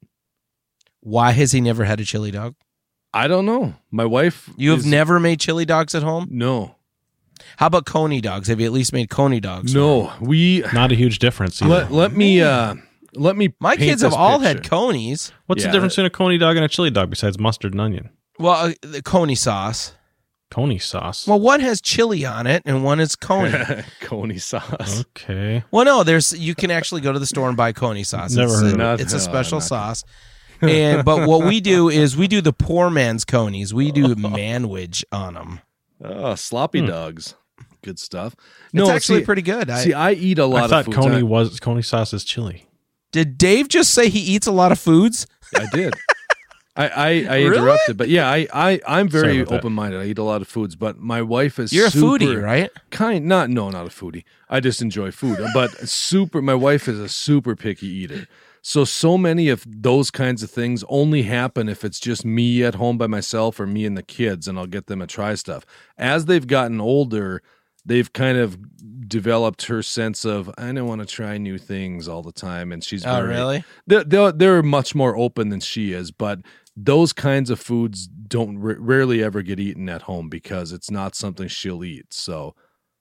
S3: Why has he never had a chili dog?
S5: I don't know. My wife.
S3: You have
S5: is-
S3: never made chili dogs at home?
S5: No,
S3: How about coney dogs? Have you at least made coney dogs?
S5: no. We
S4: Not a huge difference. Either.
S5: let let me uh let me.
S3: My
S5: paint
S3: kids have
S5: this
S3: all
S5: picture.
S3: had conies.
S4: What's
S5: Yeah.
S4: the difference between a coney dog and a chili dog besides mustard and onion?
S3: Well, uh, the coney sauce.
S4: Coney sauce.
S3: Well, one has chili on it and one is coney.
S5: Coney sauce.
S4: Okay.
S3: Well, no, there's you can actually go to the store and buy coney sauce.
S4: Never
S3: it's
S4: heard
S3: a,
S4: of
S5: it.
S3: It's a
S5: No,
S3: special
S5: not
S3: sauce. And but what we do is we do the poor man's conies. We do manwich on them.
S5: Oh, sloppy
S4: Hmm.
S5: dogs. Good stuff.
S3: It's
S5: No,
S3: actually
S5: see,
S3: pretty good. I,
S5: see, I eat a lot
S4: I thought
S5: of foods.
S4: coney
S5: I-
S4: was coney sauce is chili.
S3: did Dave just say he eats a lot of foods?
S5: I did. I, I, I
S3: Really?
S5: interrupted, but yeah, I, I, I'm
S4: Sorry
S5: very
S4: about that.
S5: open minded. I eat a lot of foods, but my wife is
S3: You're a
S5: super,
S3: foodie, right?
S5: Kind not no, not a foodie. I just enjoy food, but super. My wife is a super picky eater. So so many of those kinds of things only happen if it's just me at home by myself or me and the kids, and I'll get them to try stuff. As they've gotten older, they've kind of developed her sense of I don't want to try new things all the time, and she's
S3: Oh,
S5: very,
S3: really?
S5: they're, they're, they're much more open than she is, but those kinds of foods don't r- rarely ever get eaten at home because it's not something she'll eat. So,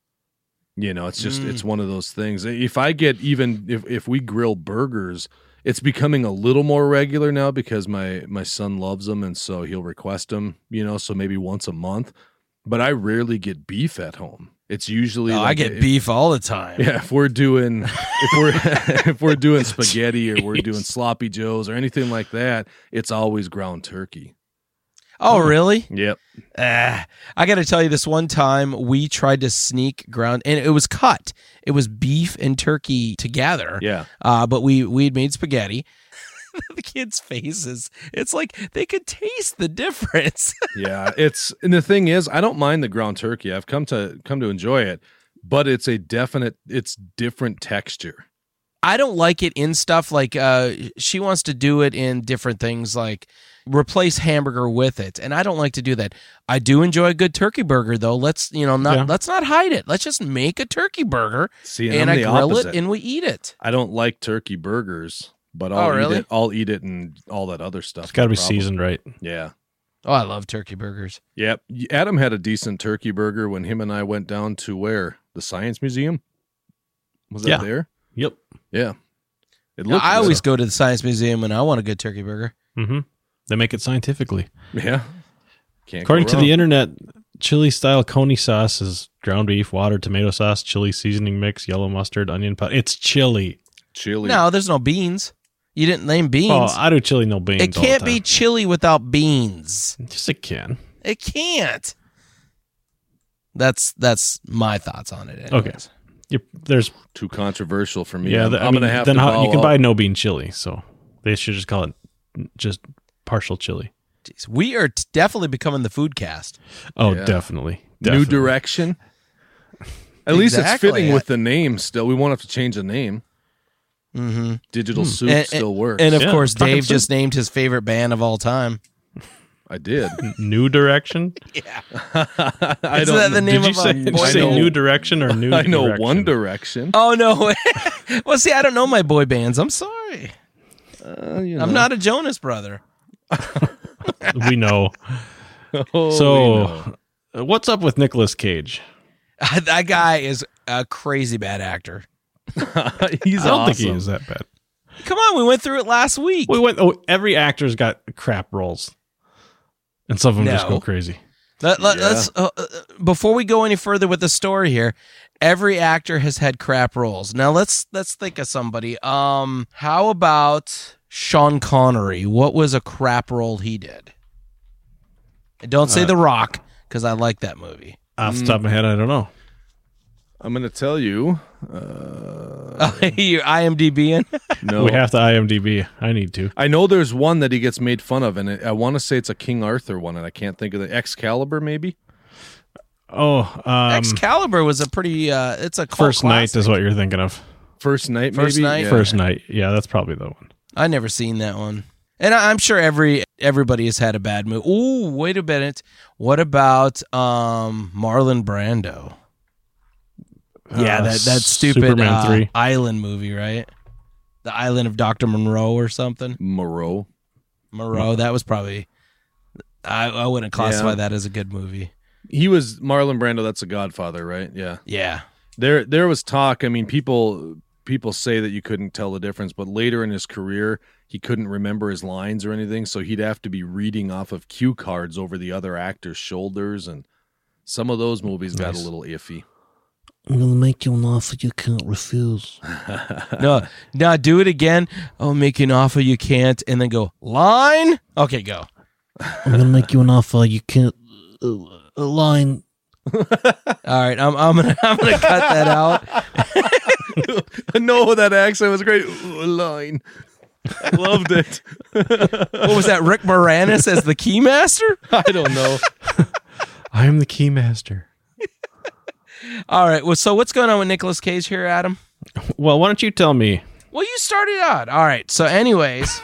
S5: you know, it's just,
S3: Mm.
S5: it's one of those things. If I get even, if, if we grill burgers, it's becoming a little more regular now because my, my son loves them. And so he'll request them, you know, so maybe once a month, but I rarely get beef at home. It's usually,
S3: Oh, I
S5: like
S3: get
S5: if-
S3: beef all the time.
S5: yeah, if we're doing if we're if we're doing spaghetti or we're doing sloppy joes or anything like that, it's always ground turkey.
S3: Oh, really?
S5: Yep.
S3: Ah, I got to tell you, this one time we tried to sneak ground, and it was cut. It was beef and turkey together.
S5: Yeah.
S3: Uh, but we we'd made spaghetti. The kids' faces, it's like they could taste the difference.
S5: Yeah. It's and the thing is, I don't mind the ground turkey. I've come to come to enjoy it, but it's a definite it's different texture.
S3: I don't like it in stuff like uh, she wants to do it in different things, like replace hamburger with it, and I don't like to do that. I do enjoy a good turkey burger, though. Let's you know not
S4: Yeah.
S3: let's not hide it. Let's just make a turkey burger,
S5: See,
S3: and
S5: I'm
S3: I
S5: the
S3: grill
S5: opposite.
S3: it, and we eat it.
S5: I don't like turkey burgers, but I'll
S3: Oh, really?
S5: eat it. I'll eat it and all that other stuff.
S4: It's got to
S5: no
S4: be
S5: problem.
S4: seasoned right.
S5: Yeah.
S3: Oh, I love turkey burgers.
S5: Yep. Adam had a decent turkey burger when him and I went down to where? The Science Museum? Was that
S4: Yeah.
S5: there?
S4: Yep.
S5: Yeah. It
S3: Yeah,
S5: looked
S3: I
S5: good.
S3: always go to the Science Museum when I want a good turkey burger.
S4: Mm-hmm. They make it scientifically.
S5: Yeah. Can't
S4: According
S5: go
S4: to
S5: wrong.
S4: the internet, chili style coney sauce is ground beef, water, tomato sauce, chili seasoning mix, yellow mustard, onion powder. It's chili.
S5: chili.
S3: No, there's no beans. You didn't name beans.
S4: Oh, I do chili no beans.
S3: it
S4: all the
S3: can't be
S4: time.
S3: chili without beans.
S4: Yes, it can.
S3: It can't.
S4: It can.
S3: It can't. That's that's my thoughts on it.
S4: Okay.
S3: Anyways.
S4: You, there's
S5: Too controversial for me.
S4: yeah.
S5: I'm,
S4: The, I
S5: I'm
S4: mean,
S5: gonna have
S4: then
S5: to
S4: how,
S5: bow
S4: you can
S5: out.
S4: buy no bean chili, so they should just call it just partial chili.
S3: Jeez, we are t- definitely becoming the food cast.
S4: Oh,
S5: Yeah.
S4: definitely,
S5: New
S4: definitely.
S5: direction. At least it's
S3: Exactly.
S5: fitting with the name. Still, we won't have to change the name.
S3: Mm-hmm.
S5: Digital soup
S3: And-
S5: still works.
S3: And of
S4: Yeah,
S3: course,
S4: fucking
S3: Dave
S4: soup.
S3: just named his favorite band of all time.
S5: I did.
S4: New direction.
S3: Yeah,
S5: I
S3: Isn't
S5: don't.
S3: that the name
S4: Did you
S3: of
S4: say,
S3: a
S4: did you
S3: boy
S4: say
S3: band?
S4: new direction or new?
S5: I know
S4: direction?
S5: One Direction.
S3: Oh no! Well, see, I don't know my boy bands. I'm sorry.
S5: Uh, you
S3: I'm
S5: know.
S3: not a Jonas brother.
S4: We know.
S5: Oh,
S4: So, uh, what's up with Nicolas Cage?
S3: That guy is a crazy bad actor.
S5: we know. He's
S4: I don't
S5: awesome.
S4: think he is that bad.
S3: Come on, we went through it last week.
S4: We went. Oh, every actor's got crap roles, and some of them just
S3: No.
S4: go crazy.
S3: Let, let,
S5: Yeah.
S3: us uh, uh, before we go any further with the story here. Every actor has had crap roles. Now let's let's think of somebody. Um, how about Sean Connery? What was a crap role he did? And don't say
S4: Uh,
S3: The Rock because I like that movie.
S4: Off the top of my head, I don't know.
S5: I'm going to tell you. Uh,
S3: You're IMDbing.
S5: no,
S4: We have to IMDb. I need to.
S5: I know there's one that he gets made fun of, and it, I want to say it's a King Arthur one, and I can't think of the Excalibur, maybe.
S4: Oh, um,
S3: Excalibur was a pretty. Uh, it's a cult
S4: First Night
S3: classic.
S4: is what you're thinking of.
S5: First Night,
S3: First
S5: maybe.
S3: Night?
S5: Yeah.
S4: First Night. Yeah, that's probably the one.
S3: I never seen that one, and I, I'm sure every everybody has had a bad movie. Ooh, wait a minute. What about um, Marlon Brando? Yeah,
S4: Uh,
S3: that that stupid
S4: Superman
S3: uh,
S4: three.
S3: island movie, right? The Island of Doctor Monroe or something.
S5: Moreau.
S3: Moreau. That was probably. I, I wouldn't classify
S5: Yeah.
S3: that as a good movie.
S5: He was Marlon Brando. That's a Godfather, right? Yeah.
S3: Yeah.
S5: There, there was talk. I mean, people, people say that you couldn't tell the difference, but later in his career, he couldn't remember his lines or anything, so he'd have to be reading off of cue cards over the other actors' shoulders, and some of those movies got a
S4: Nice.
S5: little iffy.
S6: I'm gonna make you an offer you can't refuse.
S3: No, no, do it again. Oh, make an offer you can't, and then go line. Okay, go.
S6: I'm gonna make you an offer you can't. Uh, a line.
S3: All right, I'm I'm gonna I'm gonna cut that out.
S5: No, that accent was great. Ooh, a line. I loved it.
S3: What was that? Rick Moranis as the Keymaster?
S5: I don't know.
S4: I am the Keymaster.
S3: All right. Well, so what's going on with Nicolas Cage here, Adam?
S4: Well, why don't you tell me?
S3: Well, you started out. All right. So, anyways,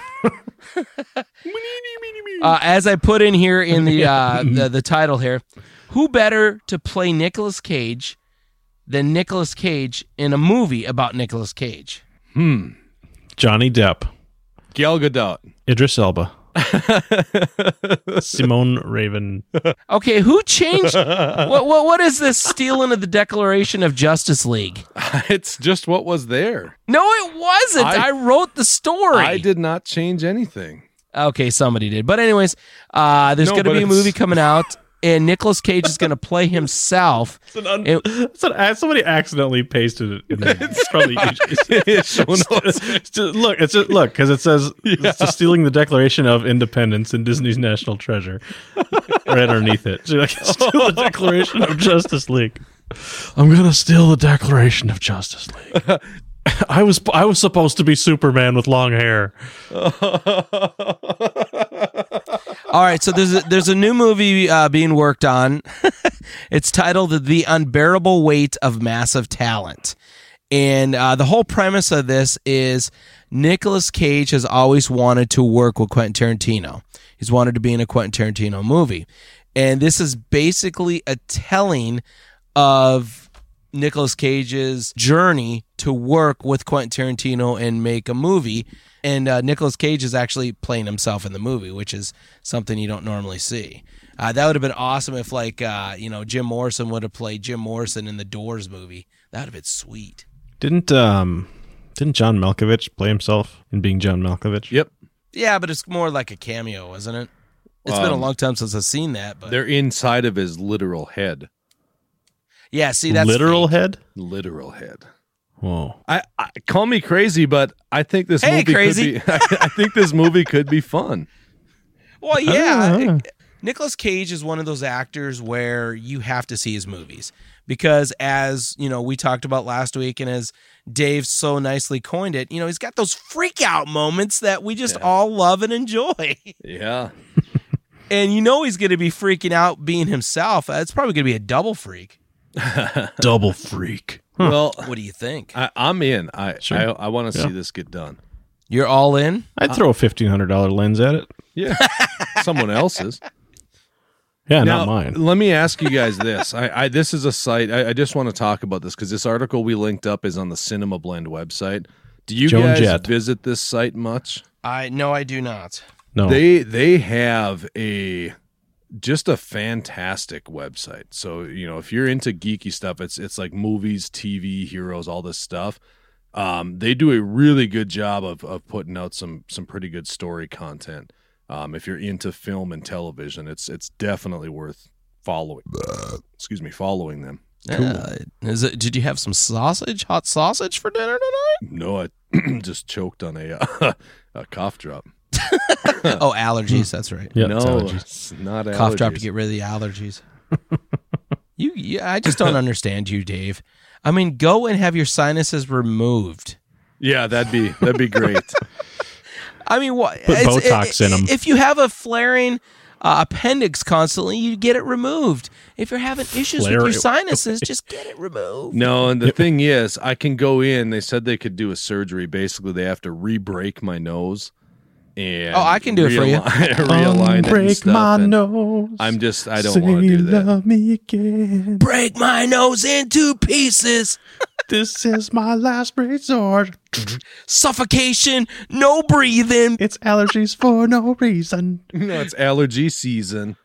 S3: uh, as I put in here in the, uh, the the title here, who better to play Nicolas Cage than Nicolas Cage in a movie about Nicolas Cage?
S5: Hmm.
S4: Johnny Depp,
S5: Gal Gadot.
S4: Idris Elba, Simone Raven.
S3: Okay, who changed? what, what what is this stealing of the Declaration of Justice League?
S5: It's just what was there.
S3: No, it wasn't. I,
S5: I-
S3: wrote the story.
S5: I did not change anything.
S3: Okay, somebody did. But anyways, uh, there's
S5: No,
S3: going to
S5: but
S3: be a
S5: it's-
S3: movie coming out, and Nicolas Cage is going to play himself.
S4: It's an un-
S3: It-
S4: it's an- uh, somebody accidentally pasted it in there. It's probably
S5: Show notes.
S4: It's just- look, it's just, look because it says it's just stealing the Declaration of Independence and Disney's National Treasure right underneath it. So you're like, steal the Declaration of Justice League. I'm gonna steal the Declaration of Justice League. I was I was supposed to be Superman with long hair.
S3: All right, so there's a, there's a new movie uh, being worked on. It's titled "The Unbearable Weight of Massive Talent," and uh, the whole premise of this is Nicolas Cage has always wanted to work with Quentin Tarantino. He's wanted to be in a Quentin Tarantino movie, and this is basically a telling of Nicolas Cage's journey to work with Quentin Tarantino and make a movie. And uh, Nicolas Cage is actually playing himself in the movie, which is something you don't normally see. Uh, that would have been awesome if, like, uh, you know, Jim Morrison would have played Jim Morrison in the Doors movie. That would have been sweet.
S4: Didn't um didn't John Malkovich play himself in Being John Malkovich?
S5: Yep.
S3: Yeah, but it's more like a cameo, isn't it? It's been a
S5: Um,
S3: long time since I've seen that. But
S5: They're inside of his literal head.
S3: yeah, see, that's
S4: Literal
S3: fake.
S4: head.
S5: Literal head.
S4: Whoa.
S5: I, I call me crazy, but I think this
S3: Hey,
S5: movie
S3: crazy.
S5: could be. I, I think this movie could be fun.
S3: Well, yeah.
S4: Ah.
S3: Nicolas Cage is one of those actors where you have to see his movies because, as you know, we talked about last week, and as Dave so nicely coined it, you know, he's got those freak out moments that we just
S5: Yeah.
S3: all love and enjoy.
S5: Yeah.
S3: And you know he's going to be freaking out being himself. It's probably going to be a double freak.
S4: Double freak.
S5: Well,
S3: What do you think?
S5: I, I'm in. I
S4: Sure.
S5: I, I want to
S4: Yeah.
S5: see this get done.
S3: You're all in?
S4: I'd throw a fifteen hundred dollars lens at it.
S5: Yeah. Someone else's.
S4: Yeah,
S5: Now,
S4: not mine.
S5: let me ask you guys this. I, I this is a site. I, I just want to talk about this because this article we linked up is on the Cinema Blend website. Do you
S4: Joan
S5: guys
S4: Jett.
S5: visit this site much?
S3: I no, I do not.
S4: No.
S5: They they have a just a fantastic website. So, you know, if you're into geeky stuff, it's it's like movies, T V, heroes, all this stuff. Um, they do a really good job of of putting out some some pretty good story content. Um, if you're into film and television, it's it's definitely worth following. Excuse me, following them.
S3: Uh, is it? Did you have some sausage, hot sausage for dinner tonight?
S5: No, I just choked on a uh, a cough drop.
S3: Oh, allergies. That's right.
S4: yeah,
S5: no,
S4: it's allergies.
S5: it's not allergies.
S3: Cough drop to get rid of the allergies. you, yeah, I just don't understand you, Dave. I mean, go and have your sinuses removed.
S5: Yeah, that'd be that'd be great.
S3: I mean, what?
S4: Put
S3: it's-
S4: Botox
S3: it-
S4: in 'em.
S3: If you have a flaring uh, appendix constantly, you get it removed. If you're having issues with your
S4: Flare-
S3: sinuses, just get it removed.
S5: No, and the thing is, I can go in. They said they could do a surgery. Basically, they have to re-break my nose. And
S3: Oh, I can do it for you.
S5: realign- realign it and
S4: Break
S5: stuff,
S4: my
S5: and
S4: nose.
S5: I'm just, I don't want to do that.
S4: Love me again.
S3: Break my nose into pieces.
S4: This is my last resort.
S3: Suffocation, no breathing.
S4: It's allergies for no reason.
S5: No, it's allergy season.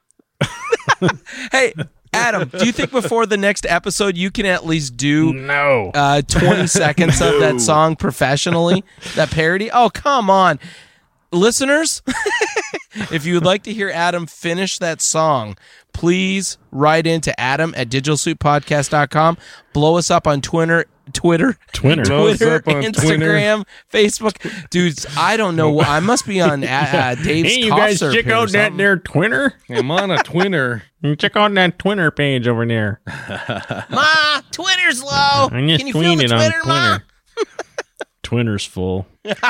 S3: Hey, Adam, do you think before the next episode you can at least do
S4: No.
S3: uh, twenty seconds of that song professionally? That parody? Oh, come on. Listeners, if you would like to hear Adam finish that song, please write into Adam at digital suit podcast dot com. Blow us up on Twitter. Twitter,
S4: Twinner.
S5: Blow us
S3: Twitter,
S5: up on
S3: Instagram, Facebook, dudes. I don't know. I must be on uh, uh, Dave's.
S4: Hey, you
S3: cough
S4: guys,
S3: syrup
S4: check
S3: here or
S4: out that
S3: something.
S4: there Twinner.
S5: I'm on a twinner.
S4: Check out that Twinner page over there.
S3: Ma, Twitter's low.
S4: I'm just
S3: Can you feel the
S4: tweeting on
S3: Twitter, Ma?
S4: Twinner. Twinner's full.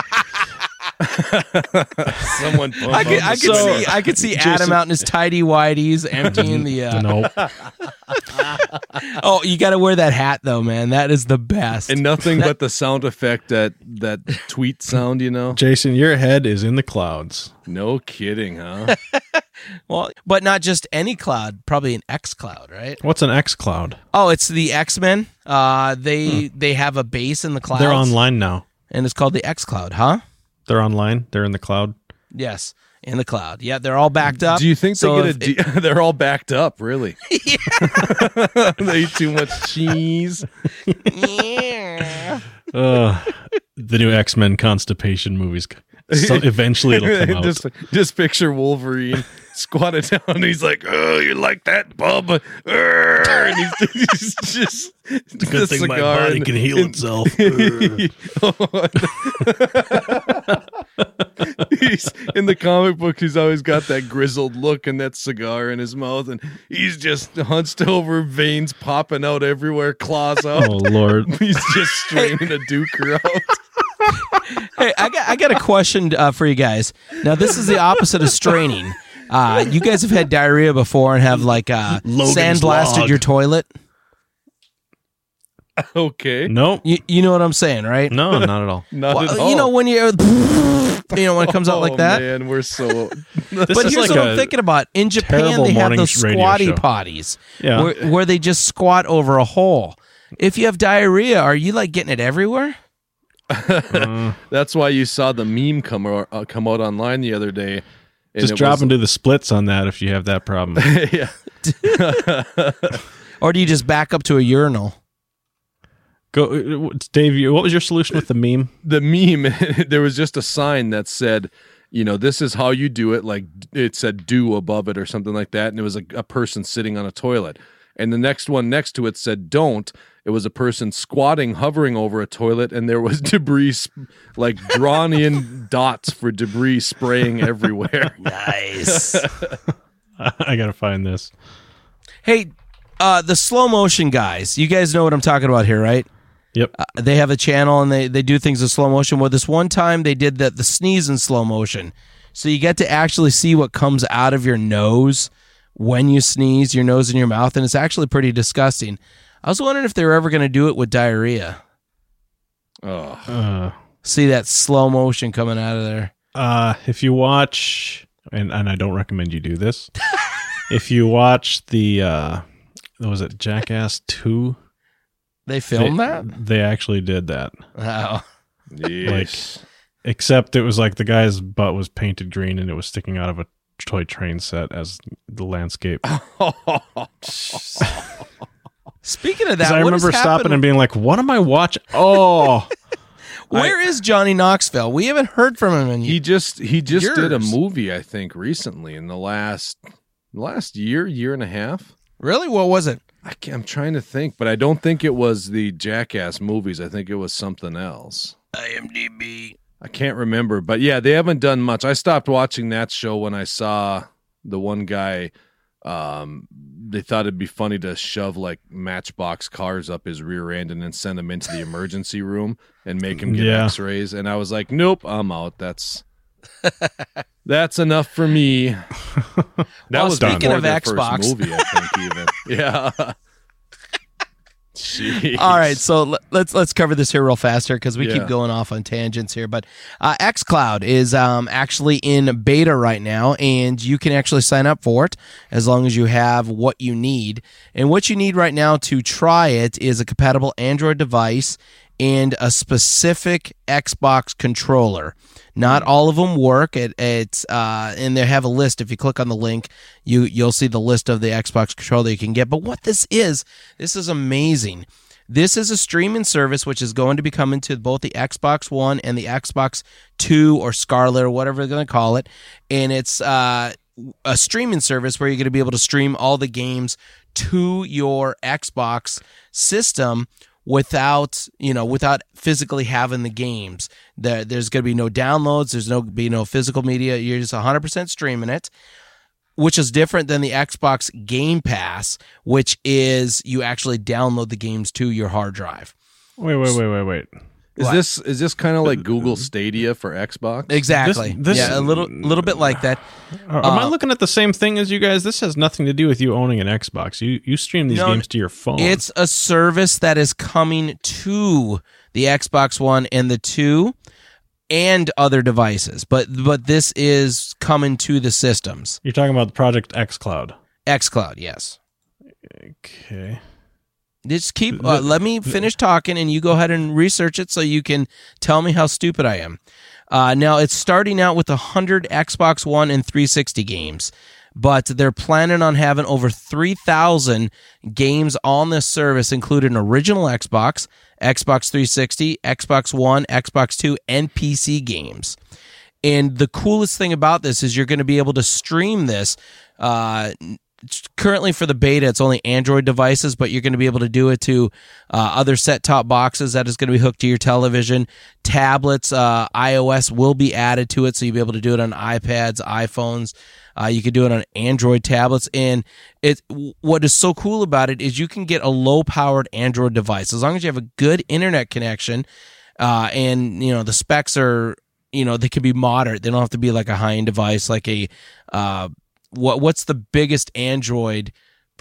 S5: Someone put
S3: I could, I could
S4: So-
S3: see, I could see Adam out in his tidy whities emptying the. Uh,
S4: No.
S3: Oh, you got to wear that hat though, man. That is the best.
S5: and nothing but the sound effect that that tweet sound. You know,
S4: Jason, your head is in the clouds.
S5: no kidding, huh?
S3: Well, but not just any cloud. Probably an X cloud, right?
S4: What's an X cloud?
S3: Oh, it's the X Men. Uh, they they have a base in the clouds.
S4: They're online now.
S3: and it's called the X Cloud, huh?
S4: They're online. They're in the cloud.
S3: Yes, in the cloud. Yeah, they're all backed up.
S5: Do you think
S3: So
S5: they
S3: if
S5: get a? De- they're all backed up, really. They eat too much cheese.
S3: Yeah.
S4: Uh, the new X Men constipation movies. So eventually it'll come out.
S5: just, just picture Wolverine squatted down. And he's like, "Oh, you like that, bub?" Urgh. And he's, he's just
S6: It's a good thing my body can heal itself.
S5: He's in the comic book. He's always got that grizzled look and that cigar in his mouth, and he's just hunched over, veins popping out everywhere, claws out.
S4: Oh Lord!
S5: He's just straining a duker out.
S3: Hey, I got I got a question uh, for you guys. Now, this is the opposite of straining. Uh, you guys have had diarrhea before and have like uh,
S6: Logan's
S3: sandblasted
S6: log.
S3: your toilet.
S5: Okay,
S4: Nope.
S3: You you know what I'm saying, right?
S4: No, not at all.
S5: not
S3: Well,
S5: at all.
S3: you know when you're, you know when it comes out like
S5: Oh,
S3: that.
S5: Man, we're so.
S4: This
S3: But
S4: is
S3: here's
S4: like
S3: what I'm
S4: a
S3: thinking about. In Japan,
S4: terrible
S3: they have
S4: morning
S3: those
S4: radio
S3: squatty
S4: show.
S3: potties
S4: Yeah.
S3: where, where they just squat over a hole. If you have diarrhea, are you like getting it everywhere?
S4: uh,
S5: That's why you saw the meme come or, uh, come out online the other day. and
S4: just
S5: it
S4: drop
S5: was-
S4: into the splits on that if you have that problem.
S5: yeah.
S3: Or do you just back up to a urinal?
S4: Go, uh, Dave. you- What was your solution with the meme?
S5: The meme, there was just a sign that said, you know, this is how you do it. Like it said do above it or something like that. And it was a, a person sitting on a toilet. And the next one next to it said don't. It was a person squatting, hovering over a toilet, and there was debris, sp- like drawn in dots for debris spraying everywhere.
S3: Nice.
S4: I gotta find this.
S3: Hey, uh, the slow motion guys, you guys know what I'm talking about here, right?
S4: Yep.
S3: Uh, they have a channel and they, they do things in slow motion. Well, this one time they did the, the sneeze in slow motion. So you get to actually see what comes out of your nose when you sneeze, your nose and your mouth, and it's actually pretty disgusting. I was wondering if they were ever going to do it with diarrhea.
S5: Oh,
S4: Uh,
S3: See that slow motion coming out of there.
S4: uh, if you watch, and, and I don't recommend you do this, if you watch the, uh, was it Jackass two?
S3: They filmed
S4: they,
S3: that?
S4: They actually did that.
S3: Wow.
S5: yes.
S4: Except it was like the guy's butt was painted green and it was sticking out of a toy train set as the landscape.
S3: Speaking of
S4: 'Cause
S3: that,
S4: I
S3: what
S4: remember
S3: has
S4: stopping
S3: happened-
S4: and being like, what am I watching? Oh,
S3: Where is Johnny Knoxville? We haven't heard from him in
S5: He just he just did a
S3: Years.
S5: movie, I think, recently in the last last year, year and a half.
S3: Really? What was it?
S5: I can't, I'm trying to think, but I don't think it was the Jackass movies. I think it was something else.
S3: I M D B.
S5: I can't remember, but yeah, they haven't done much. I stopped watching that show when I saw the one guy. Um, they thought it'd be funny to shove like Matchbox cars up his rear end and then send him into the emergency room and make him get
S4: Yeah.
S5: X-rays. And I was like, nope, I'm out. That's that's enough for me. That
S3: Well,
S5: was
S3: speaking
S5: before
S3: of
S5: their
S3: Xbox.
S5: first movie, I think. Even yeah. Jeez.
S3: All right, so l- let's let's cover this here real fast here because we
S5: Yeah.
S3: keep going off on tangents here. But uh, xCloud is um, actually in beta right now, and you can actually sign up for it as long as you have what you need. And what you need right now to try it is a compatible Android device and a specific Xbox controller. Not all of them work. It, it's uh, and they have a list. If you click on the link, you you'll see the list of the Xbox controller you can get. But what this is, this is amazing. This is a streaming service which is going to be coming to both the Xbox One and the Xbox Two or Scarlet or whatever they're going to call it. And it's uh, a streaming service where you're going to be able to stream all the games to your Xbox system without, you know, without physically having the games. There, there's going to be no downloads. There's no be no physical media. You're just one hundred percent streaming it, which is different than the Xbox Game Pass, which is you actually download the games to your hard drive.
S4: wait, wait, wait, wait, wait.
S5: Is
S3: What?
S5: this is this kind of like Google Stadia for Xbox?
S3: Exactly.
S4: This- this-
S3: yeah, a little little bit like that.
S4: Are, am I
S3: Uh,
S4: looking at the same thing as you guys? This has nothing to do with you owning an Xbox. You you stream these
S3: No,
S4: games to your phone.
S3: It's a service that is coming to the Xbox One and the two and other devices. But but this is coming to the systems.
S4: You're talking about the Project xCloud.
S3: xCloud, yes.
S4: Okay.
S3: Just keep. Uh, let me finish talking, and you go ahead and research it so you can tell me how stupid I am. Uh, now it's starting out with one hundred Xbox One and three sixty games, but they're planning on having over three thousand games on this service, including original Xbox, Xbox three sixty, Xbox One, Xbox Two, and P C games. And the coolest thing about this is you're going to be able to stream this. Uh, currently for the beta, it's only Android devices, but you're going to be able to do it to uh, other set-top boxes that is going to be hooked to your television. Tablets, uh, iOS will be added to it, so you'll be able to do it on iPads, iPhones. Uh, you can do it on Android tablets. And it, what is so cool about it is you can get a low-powered Android device. As long as you have a good internet connection, uh, and you know the specs are, you know, they can be moderate. They don't have to be like a high-end device, like a uh, what what's the biggest Android?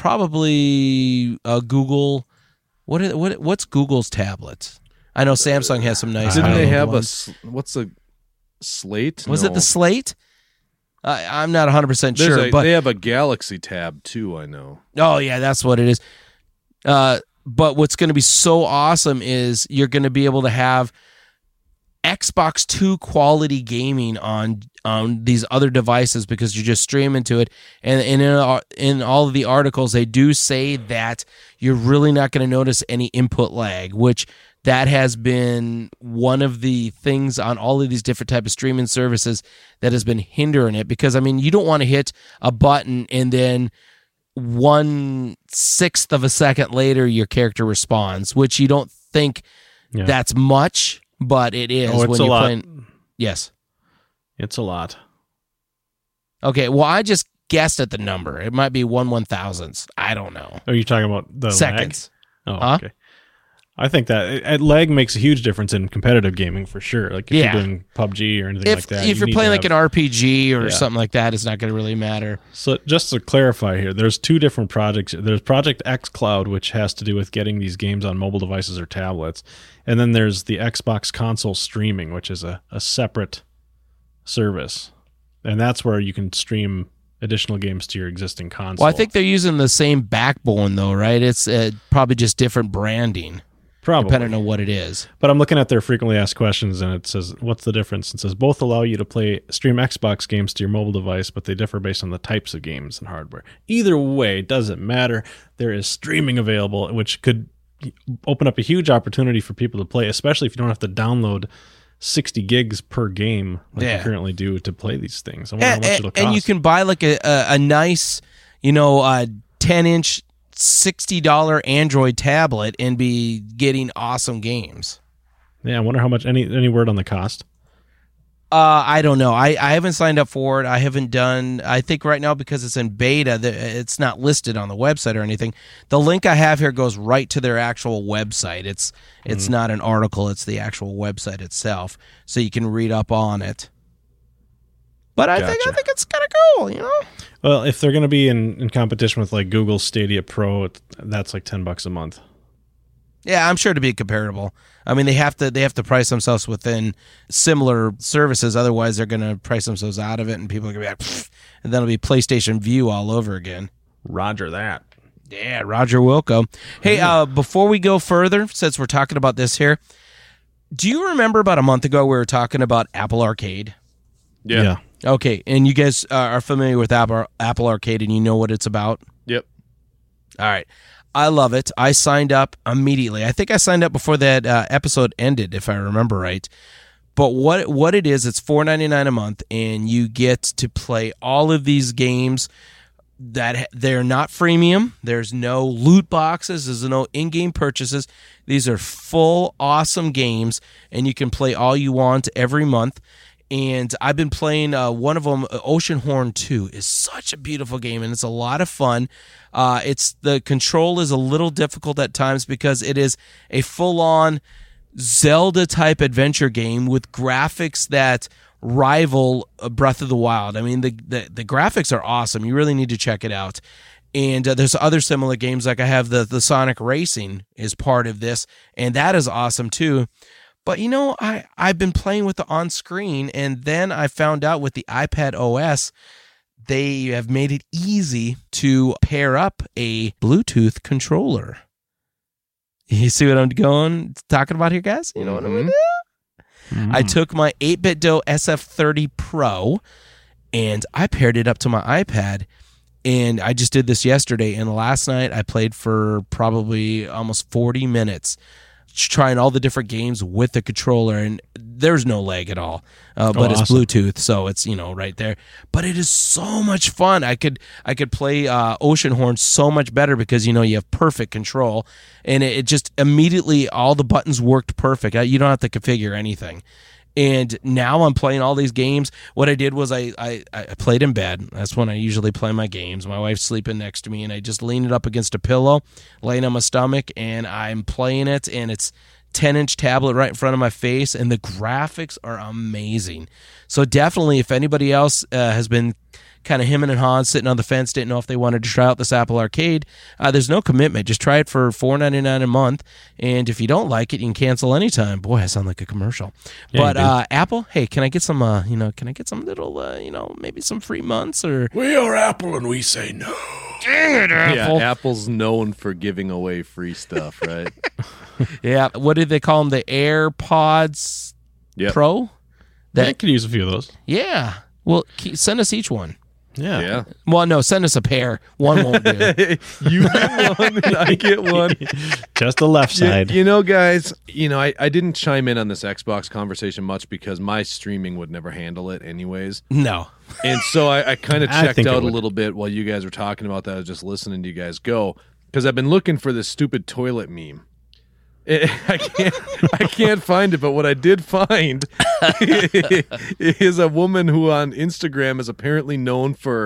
S3: Probably uh, Google. What is, what what's Google's tablets? I know Samsung has some nice.
S5: Didn't they
S3: high-end
S5: have a
S3: ones.
S5: s- what's a Slate?
S3: Was
S5: No.
S3: it the Slate? I, I'm not one hundred percent
S5: There's
S3: sure,
S5: a-
S3: but
S5: they have a Galaxy Tab too. I know.
S3: oh yeah, that's what it is. Uh, but what's going to be so awesome is you're going to be able to have Xbox Two quality gaming on on these other devices because you just stream into it. And, and in, uh, in all of the articles, they do say that you're really not going to notice any input lag, which that has been one of the things on all of these different type of streaming services that has been hindering it. Because I mean, you don't want to hit a button and then one sixth of a second later your character responds, which you don't think
S4: Yeah.
S3: that's much. But it is
S4: Oh, it's
S3: when
S4: a
S3: you're
S4: lot.
S3: playing. Yes.
S4: It's a lot.
S3: Okay. Well, I just guessed at the number. It might be one one thousandths. I don't know.
S4: Are you talking about the
S3: Seconds.
S4: lag? Oh,
S3: Huh?
S4: okay. I think that at lag makes a huge difference in competitive gaming for sure. Like if
S3: Yeah.
S4: you're doing P U B G or anything
S3: If
S4: like that.
S3: if
S4: you
S3: you're
S4: need
S3: playing
S4: to
S3: like
S4: have-
S3: an R P G or
S4: Yeah.
S3: something like that, it's not going to really matter.
S4: So just to clarify here, there's two different projects. There's Project xCloud, which has to do with getting these games on mobile devices or tablets. And then there's the Xbox console streaming, which is a, a separate service. And that's where you can stream additional games to your existing console.
S3: Well, I think they're using the same backbone though, right? It's uh, probably just different branding,
S4: probably.
S3: depending on what it is.
S4: But I'm looking at their frequently asked questions, and it says, what's the difference? It says, both allow you to play stream Xbox games to your mobile device, but they differ based on the types of games and hardware. Either way, it doesn't matter. There is streaming available, which could open up a huge opportunity for people to play, especially if you don't have to download sixty gigs per game like
S3: Yeah.
S4: you currently do to play these things. I wonder
S3: And,
S4: how much
S3: and,
S4: it'll cost.
S3: and you can buy like a, a, a nice, you know, uh, ten inch, sixty dollars Android tablet and be getting awesome games.
S4: yeah, I wonder how much. Any any word on the cost?
S3: Uh, I don't know. I, I haven't signed up for it. I haven't done. I think right now because it's in beta, that it's not listed on the website or anything. The link I have here goes right to their actual website. It's it's
S4: Mm-hmm.
S3: not an article. It's the actual website itself, so you can read up on it. But I think I
S4: Gotcha.
S3: think it's kind of cool. You know.
S4: Well, if they're going to be in, in competition with like Google Stadia Pro, it, that's like ten bucks a month.
S3: Yeah, I'm sure to be comparable. I mean, they have to they have to price themselves within similar services. Otherwise, they're going to price themselves out of it, and people are going to be like, "Pfft," and then it'll be PlayStation View all over again.
S4: Roger that.
S3: Yeah, Roger Wilco. Hey, uh, before we go further, since we're talking about this here, do you remember about a month ago we were talking about Apple Arcade?
S5: Yeah.
S3: Okay, and you guys uh, are familiar with Apple Apple Arcade, and you know what it's about?
S5: Yep.
S3: All right. I love it. I signed up immediately. I think I signed up before that uh, episode ended, if I remember right. But what what it is, it's four ninety-nine a month, and you get to play all of these games that they're not freemium. There's no loot boxes. There's no in-game purchases. These are full, awesome games, and you can play all you want every month. And I've been playing uh, one of them, Oceanhorn two, is such a beautiful game, and it's a lot of fun. Uh, it's the control is a little difficult at times because it is a full-on Zelda-type adventure game with graphics that rival Breath of the Wild. I mean, the, the, the graphics are awesome. You really need to check it out. And uh, there's other similar games, like I have the, the Sonic Racing is part of this, and that is awesome too. But, you know, I, I've been playing with the on-screen, and then I found out with the iPad O S, they have made it easy to pair up a Bluetooth controller. You see what I'm going talking about here, guys? You know what I'm going to do?
S4: Mm.
S3: I took my eight bit Do S F thirty Pro, and I paired it up to my iPad, and I just did this yesterday, and last night I played for probably almost forty minutes, trying all the different games with the controller, and there's no lag at all, uh, but
S4: Oh,
S3: it's
S4: awesome.
S3: Bluetooth, so it's, you know, right there. But it is so much fun. I could I could play uh, Oceanhorn so much better because, you know, you have perfect control, and it, it just immediately all the buttons worked perfect. Uh, You don't have to configure anything. And now I'm playing all these games. What I did was I, I, I played in bed. That's when I usually play my games. My wife's sleeping next to me, and I just lean it up against a pillow, laying on my stomach, and I'm playing it, and it's ten-inch tablet right in front of my face, and the graphics are amazing. So definitely, if anybody else uh, has been kind of hemming and hawing, sitting on the fence, didn't know if they wanted to try out this Apple Arcade, uh, there's no commitment. Just try it for four ninety-nine a month, and if you don't like it, you can cancel anytime. Boy, I sound like a commercial.
S4: Yeah,
S3: but
S4: you do.
S3: uh, Apple, hey, can I get some? Uh, you know, can I get some little? Uh, you know, maybe some free months or?
S1: We are Apple and we say no.
S5: Yeah, Apple's known for giving away free stuff, right?
S3: Yeah, what did they call them? The AirPods
S5: Yep.
S3: Pro.
S4: I
S3: That
S4: could use a few of those.
S3: yeah. Well, ke- send us each one.
S4: Yeah.
S5: Yeah.
S3: Well, no, send us a pair. One won't do.
S5: You get one and I get one.
S4: Just the left
S5: You,
S4: side.
S5: you know, guys, you know, I, I didn't chime in on this Xbox conversation much because my streaming would never handle it anyways.
S3: No.
S5: And so I, I kind of
S4: I
S5: checked
S4: think it
S5: out a
S4: would.
S5: little bit while you guys were talking about that. I was just listening to you guys go because I've been looking for this stupid toilet meme. It, I can't I can't find it, but what I did find is a woman who on Instagram is apparently known for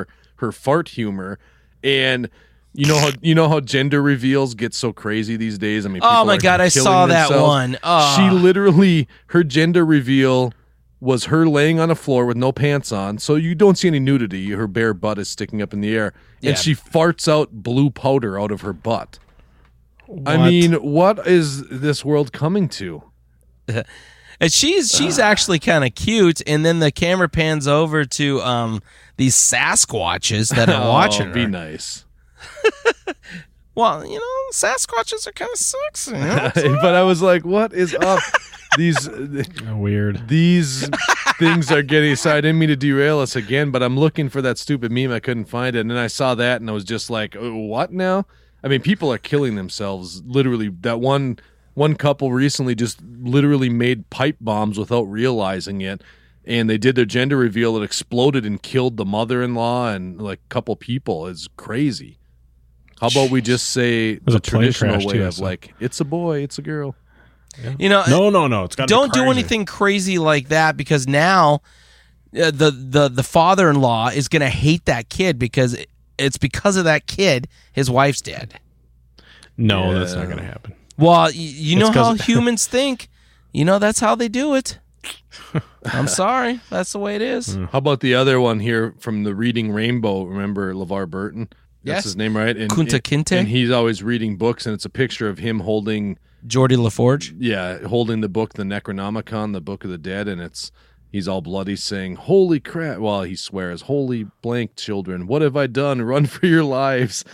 S5: her fart humor. And you know how you know how gender reveals get so crazy these days. I mean,
S3: Oh
S5: people
S3: my
S5: are
S3: God, I
S5: killing
S3: saw that
S5: themselves.
S3: one. Oh.
S5: She literally, her gender reveal was her laying on a floor with no pants on, so you don't see any nudity. Her bare butt is sticking up in the air, and
S3: Yeah.
S5: she farts out blue powder out of her butt. I
S4: What?
S5: mean, what is this world coming to?
S3: And she's she's actually kind of cute, and then the camera pans over to um these Sasquatches that are watching
S5: Oh,
S3: her.
S5: be nice.
S3: Well, you know, Sasquatches are kind of sexy. You know?
S5: But I was like, what is up? These
S4: Weird.
S5: these things are getting. So I didn't mean to derail us again, but I'm looking for that stupid meme. I couldn't find it, and then I saw that, and I was just like, oh, what now? I mean, people are killing themselves. Literally, that one one couple recently just literally made pipe bombs without realizing it, and they did their gender reveal. It exploded and killed the mother-in-law and like a couple people. It's crazy. How about we just say
S4: was
S5: the
S4: a plane
S5: traditional
S4: crash,
S5: way
S4: too,
S5: of
S4: so-
S5: like, it's a boy, it's a girl.
S3: You know,
S4: No, no, no. It's got
S3: don't do anything crazy like that because now uh, the the the father-in-law is going to hate that kid because it, it's because of that kid his wife's dead.
S4: No,
S5: Yeah.
S4: that's not going to happen.
S3: Well, y- you know
S4: It's
S3: how
S4: 'cause-
S3: humans think. You know that's how they do it. I'm sorry, that's the way it is.
S5: How about the other one here from the Reading Rainbow? Remember LeVar Burton? That's
S3: Yes.
S5: his name, right? And,
S3: Kunta Kinte?
S5: And he's always reading books, and it's a picture of him holding,
S3: Geordie LaForge.
S5: yeah, holding the book, the Necronomicon, the Book of the Dead, and it's he's all bloody saying, "Holy crap!" Well, he swears, "Holy blank, children, what have I done? Run for your lives!"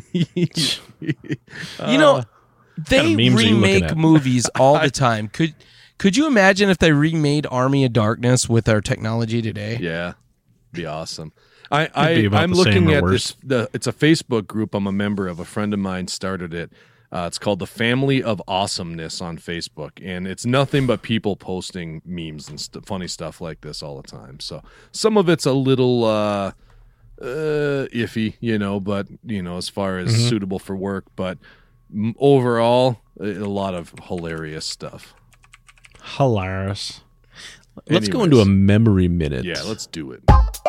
S3: You know, they
S4: kinda memes are you looking
S3: remake
S4: at?
S3: movies all the time. Could could you imagine if they remade Army of Darkness with our technology today?
S5: Yeah, be awesome. I, I
S4: be about
S5: I'm
S4: the
S5: looking
S4: same or
S5: at
S4: worse.
S5: this. The it's a Facebook group I'm a member of. A friend of mine started it. Uh, it's called the Family of Awesomeness on Facebook, and it's nothing but people posting memes and st- funny stuff like this all the time. So some of it's a little uh, uh, iffy, you know, but you know, as far as
S4: Mm-hmm.
S5: suitable for work, but m- overall, a, a lot of hilarious stuff.
S4: Hilarious. Let's go
S5: Anyways.
S4: into a memory minute.
S5: Yeah, let's do it.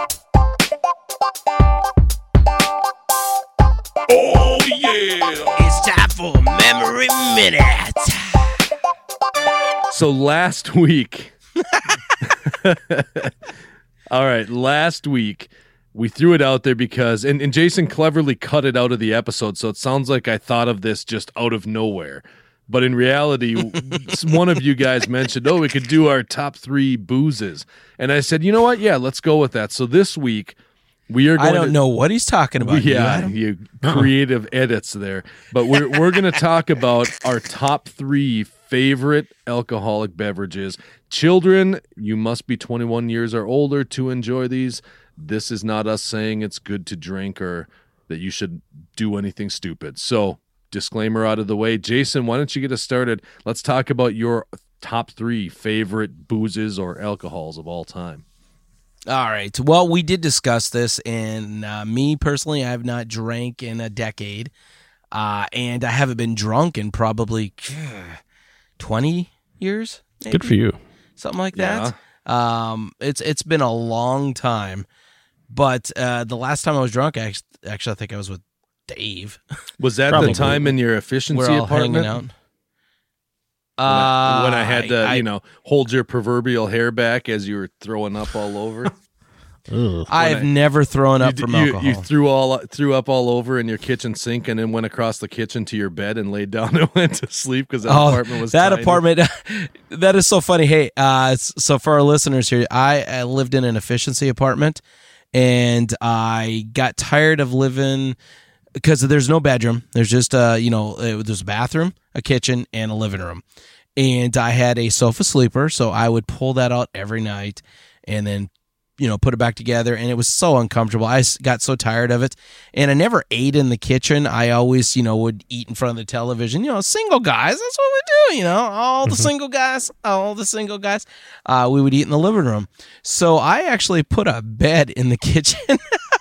S1: Oh, yeah.
S3: It's time for Memory Minute.
S5: So last week, all right, last week we threw it out there because, and, and Jason cleverly cut it out of the episode, so it sounds like I thought of this just out of nowhere. But in reality, one of you guys mentioned, oh, we could do our top three boozes. And I said, you know what? Yeah, let's go with that. So this week, we are going
S3: I don't
S5: to,
S3: know what he's talking about. you
S5: yeah,
S3: Adam.
S5: you creative edits there. But we're we're gonna talk about our top three favorite alcoholic beverages. Children, you must be twenty-one years or older to enjoy these. This is not us saying it's good to drink or that you should do anything stupid. So, disclaimer out of the way. Jason, why don't you get us started? Let's talk about your top three favorite boozes or alcohols of all time.
S3: All right. Well, we did discuss this, and uh, me personally, I have not drank in a decade, uh, and I haven't been drunk in probably twenty years. Maybe?
S4: Good for you.
S3: Something like that. Um, it's it's been a long time, but uh, the last time I was drunk, I actually, actually I think I was with Dave.
S5: Was that
S4: Probably.
S5: the time in your efficiency
S3: We're all
S5: apartment?
S3: hanging out.
S5: When I,
S3: Uh,
S5: when I had to,
S3: I-
S5: you know, hold your proverbial hair back as you were throwing up all over.
S6: Ugh.
S3: I
S5: when
S3: have
S5: I-
S3: never thrown
S5: you,
S3: up
S5: d-
S3: from
S5: you,
S3: alcohol.
S5: you threw all threw up all over in your kitchen sink, and then went across the kitchen to your bed and laid down and went to sleep because that
S3: oh,
S5: apartment was
S3: that
S5: tiny.
S3: apartment. That is so funny. Hey, uh, s- so for our listeners here, I, I lived in an efficiency apartment, and I got tired of living because there's no bedroom. There's just uh, you know, uh, there's a bathroom, a kitchen, and a living room, and I had a sofa sleeper, so I would pull that out every night, and then, you know, put it back together, and it was so uncomfortable. I s- got so tired of it, and I never ate in the kitchen. I always, you know, would eat in front of the television. You know, single guys, that's what we do. You know, all the single guys, all the single guys. Uh, we would eat in the living room. So I actually put a bed in the kitchen.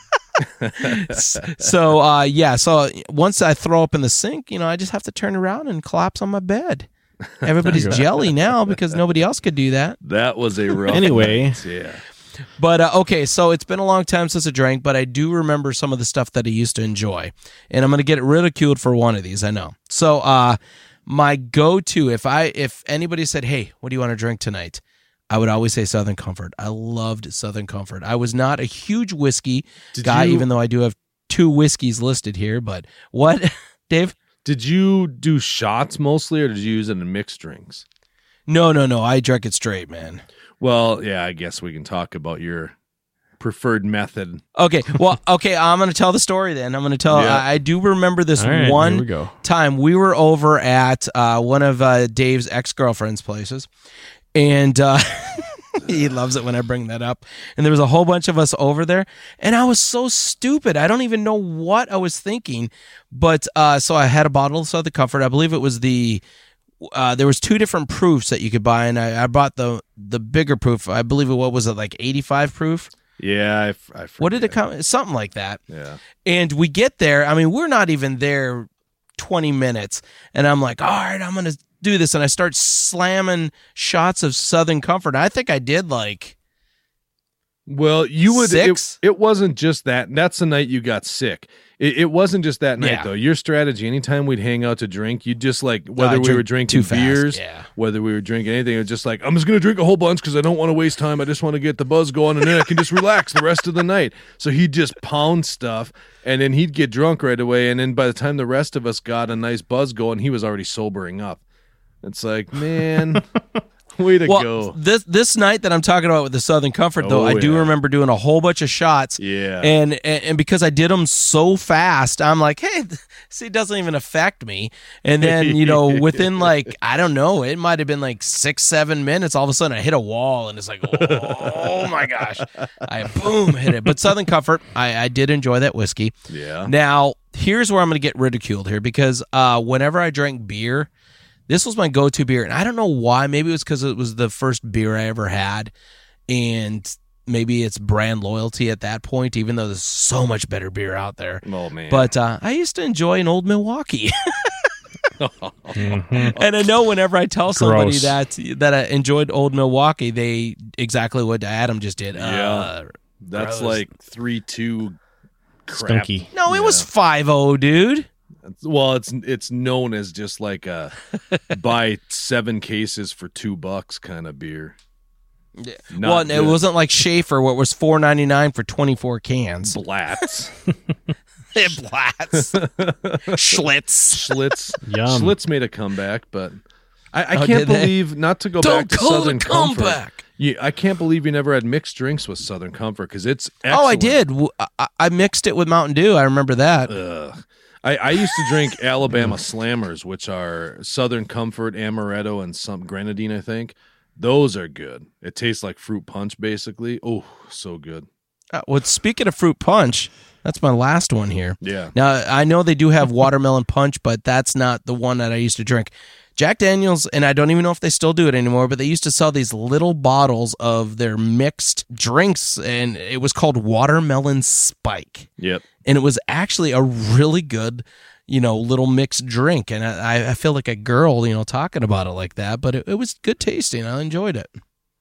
S3: so uh, yeah, so once I throw up in the sink, you know, I just have to turn around and collapse on my bed. Everybody's jelly now because nobody else could do that.
S5: That was a rough.
S4: Anyway.
S5: night, yeah.
S3: But uh, okay, so it's been a long time since I drank, but I do remember some of the stuff that I used to enjoy, and I'm going to get ridiculed for one of these. I know. So, uh, my go-to, if I if anybody said, "Hey, what do you want to drink tonight?" I would always say Southern Comfort. I loved Southern Comfort. I was not a huge whiskey
S5: Did
S3: guy,
S5: you-
S3: even though I do have two whiskeys listed here. But what, Dave?
S5: Did you do shots mostly, or did you use it in mixed drinks?
S3: No, no, no. I drank it straight, man.
S5: Well, yeah, I guess we can talk about your preferred method.
S3: Okay, well, okay. I'm going to tell the story then. I'm going to tell.
S5: Yeah.
S3: I, I do remember this
S4: All right, here we
S3: one
S4: go.
S3: time we were over at uh, one of uh, Dave's ex-girlfriend's places. And uh, he loves it when I bring that up. And there was a whole bunch of us over there. And I was so stupid. I don't even know what I was thinking. But uh, so I had a bottle of Southern Comfort. I believe it was the, uh, there was two different proofs that you could buy. And I, I bought the the bigger proof. I believe it, what was it, like eighty-five proof?
S5: Yeah, I, f- I
S3: What did it
S5: forget.
S3: come? Something like that.
S5: Yeah.
S3: And we get there. I mean, we're not even there twenty minutes. And I'm like, all right, I'm going to do this. And I start slamming shots of Southern Comfort. I think I did like
S5: Well, you would.
S3: Six?
S5: It, it wasn't just that. That's the night you got sick. It, it wasn't just that night
S3: Yeah.
S5: though. Your strategy. Anytime we'd hang out to drink, you'd just like whether
S3: I
S5: we
S3: drink
S5: were drinking
S3: too fast,
S5: beers,
S3: yeah.
S5: whether we were drinking anything, it was just like I'm just gonna drink a whole bunch because I don't want to waste time. I just want to get the buzz going, and then I can just relax the rest of the night. So he'd just pound stuff, and then he'd get drunk right away. And then by the time the rest of us got a nice buzz going, he was already sobering up. It's like, man, way to
S3: well,
S5: go.
S3: this this night that I'm talking about with the Southern Comfort, though,
S5: Oh,
S3: I do
S5: yeah.
S3: remember doing a whole bunch of shots.
S5: Yeah.
S3: And, and and because I did them so fast, I'm like, hey, see, it doesn't even affect me. And then, you know, within like, I don't know, it might have been like six, seven minutes, all of a sudden I hit a wall and it's like, oh my gosh. I boom, hit it. But Southern Comfort, I, I did enjoy that whiskey.
S5: Yeah.
S3: Now, here's where I'm going to get ridiculed here because uh, whenever I drank beer, this was my go-to beer, and I don't know why. Maybe it was because it was the first beer I ever had, and maybe it's brand loyalty at that point, even though there's so much better beer out there.
S5: Oh man.
S3: But uh, I used to enjoy an Old Milwaukee.
S4: Mhm.
S3: And I know whenever I tell somebody
S4: Gross.
S3: that that I enjoyed Old Milwaukee, they exactly what Adam just did.
S5: Yeah.
S3: Uh,
S5: That's
S3: gross.
S5: like three two crap.
S4: Skunky.
S3: no, it was
S5: Yeah.
S3: five oh, dude.
S5: Well, it's it's known as just like a buy seven cases for two bucks kind of beer. Not
S3: well, and it
S5: good.
S3: wasn't like Schaefer, where it was four ninety-nine for twenty-four cans.
S5: Blatz,
S3: Blatz. Schlitz.
S5: Schlitz.
S4: Yum.
S5: Schlitz made a comeback, but I, I
S3: Oh,
S5: can't
S3: did they?
S5: believe not to go
S3: Don't
S5: back to
S3: call it
S5: Southern Comfort.
S3: comeback.
S5: Yeah, I can't believe you never had mixed drinks with Southern Comfort because it's
S3: Oh, I
S5: excellent.
S3: did. W- I, I mixed it with Mountain Dew. I remember that.
S5: Ugh. I, I used to drink Alabama Slammers, which are Southern Comfort, Amaretto, and some grenadine, I think. Those are good. It tastes like fruit punch, basically. Oh, so good.
S3: Uh, well, speaking of fruit punch, that's my last one here.
S5: Yeah.
S3: Now, I know they do have watermelon punch, but that's not the one that I used to drink. Jack Daniels, and I don't even know if they still do it anymore, but they used to sell these little bottles of their mixed drinks, and it was called Watermelon Spike.
S5: Yep.
S3: And it was actually a really good, you know, little mixed drink. And I, I feel like a girl, you know, talking about it like that, but it, it was good tasting. I enjoyed it.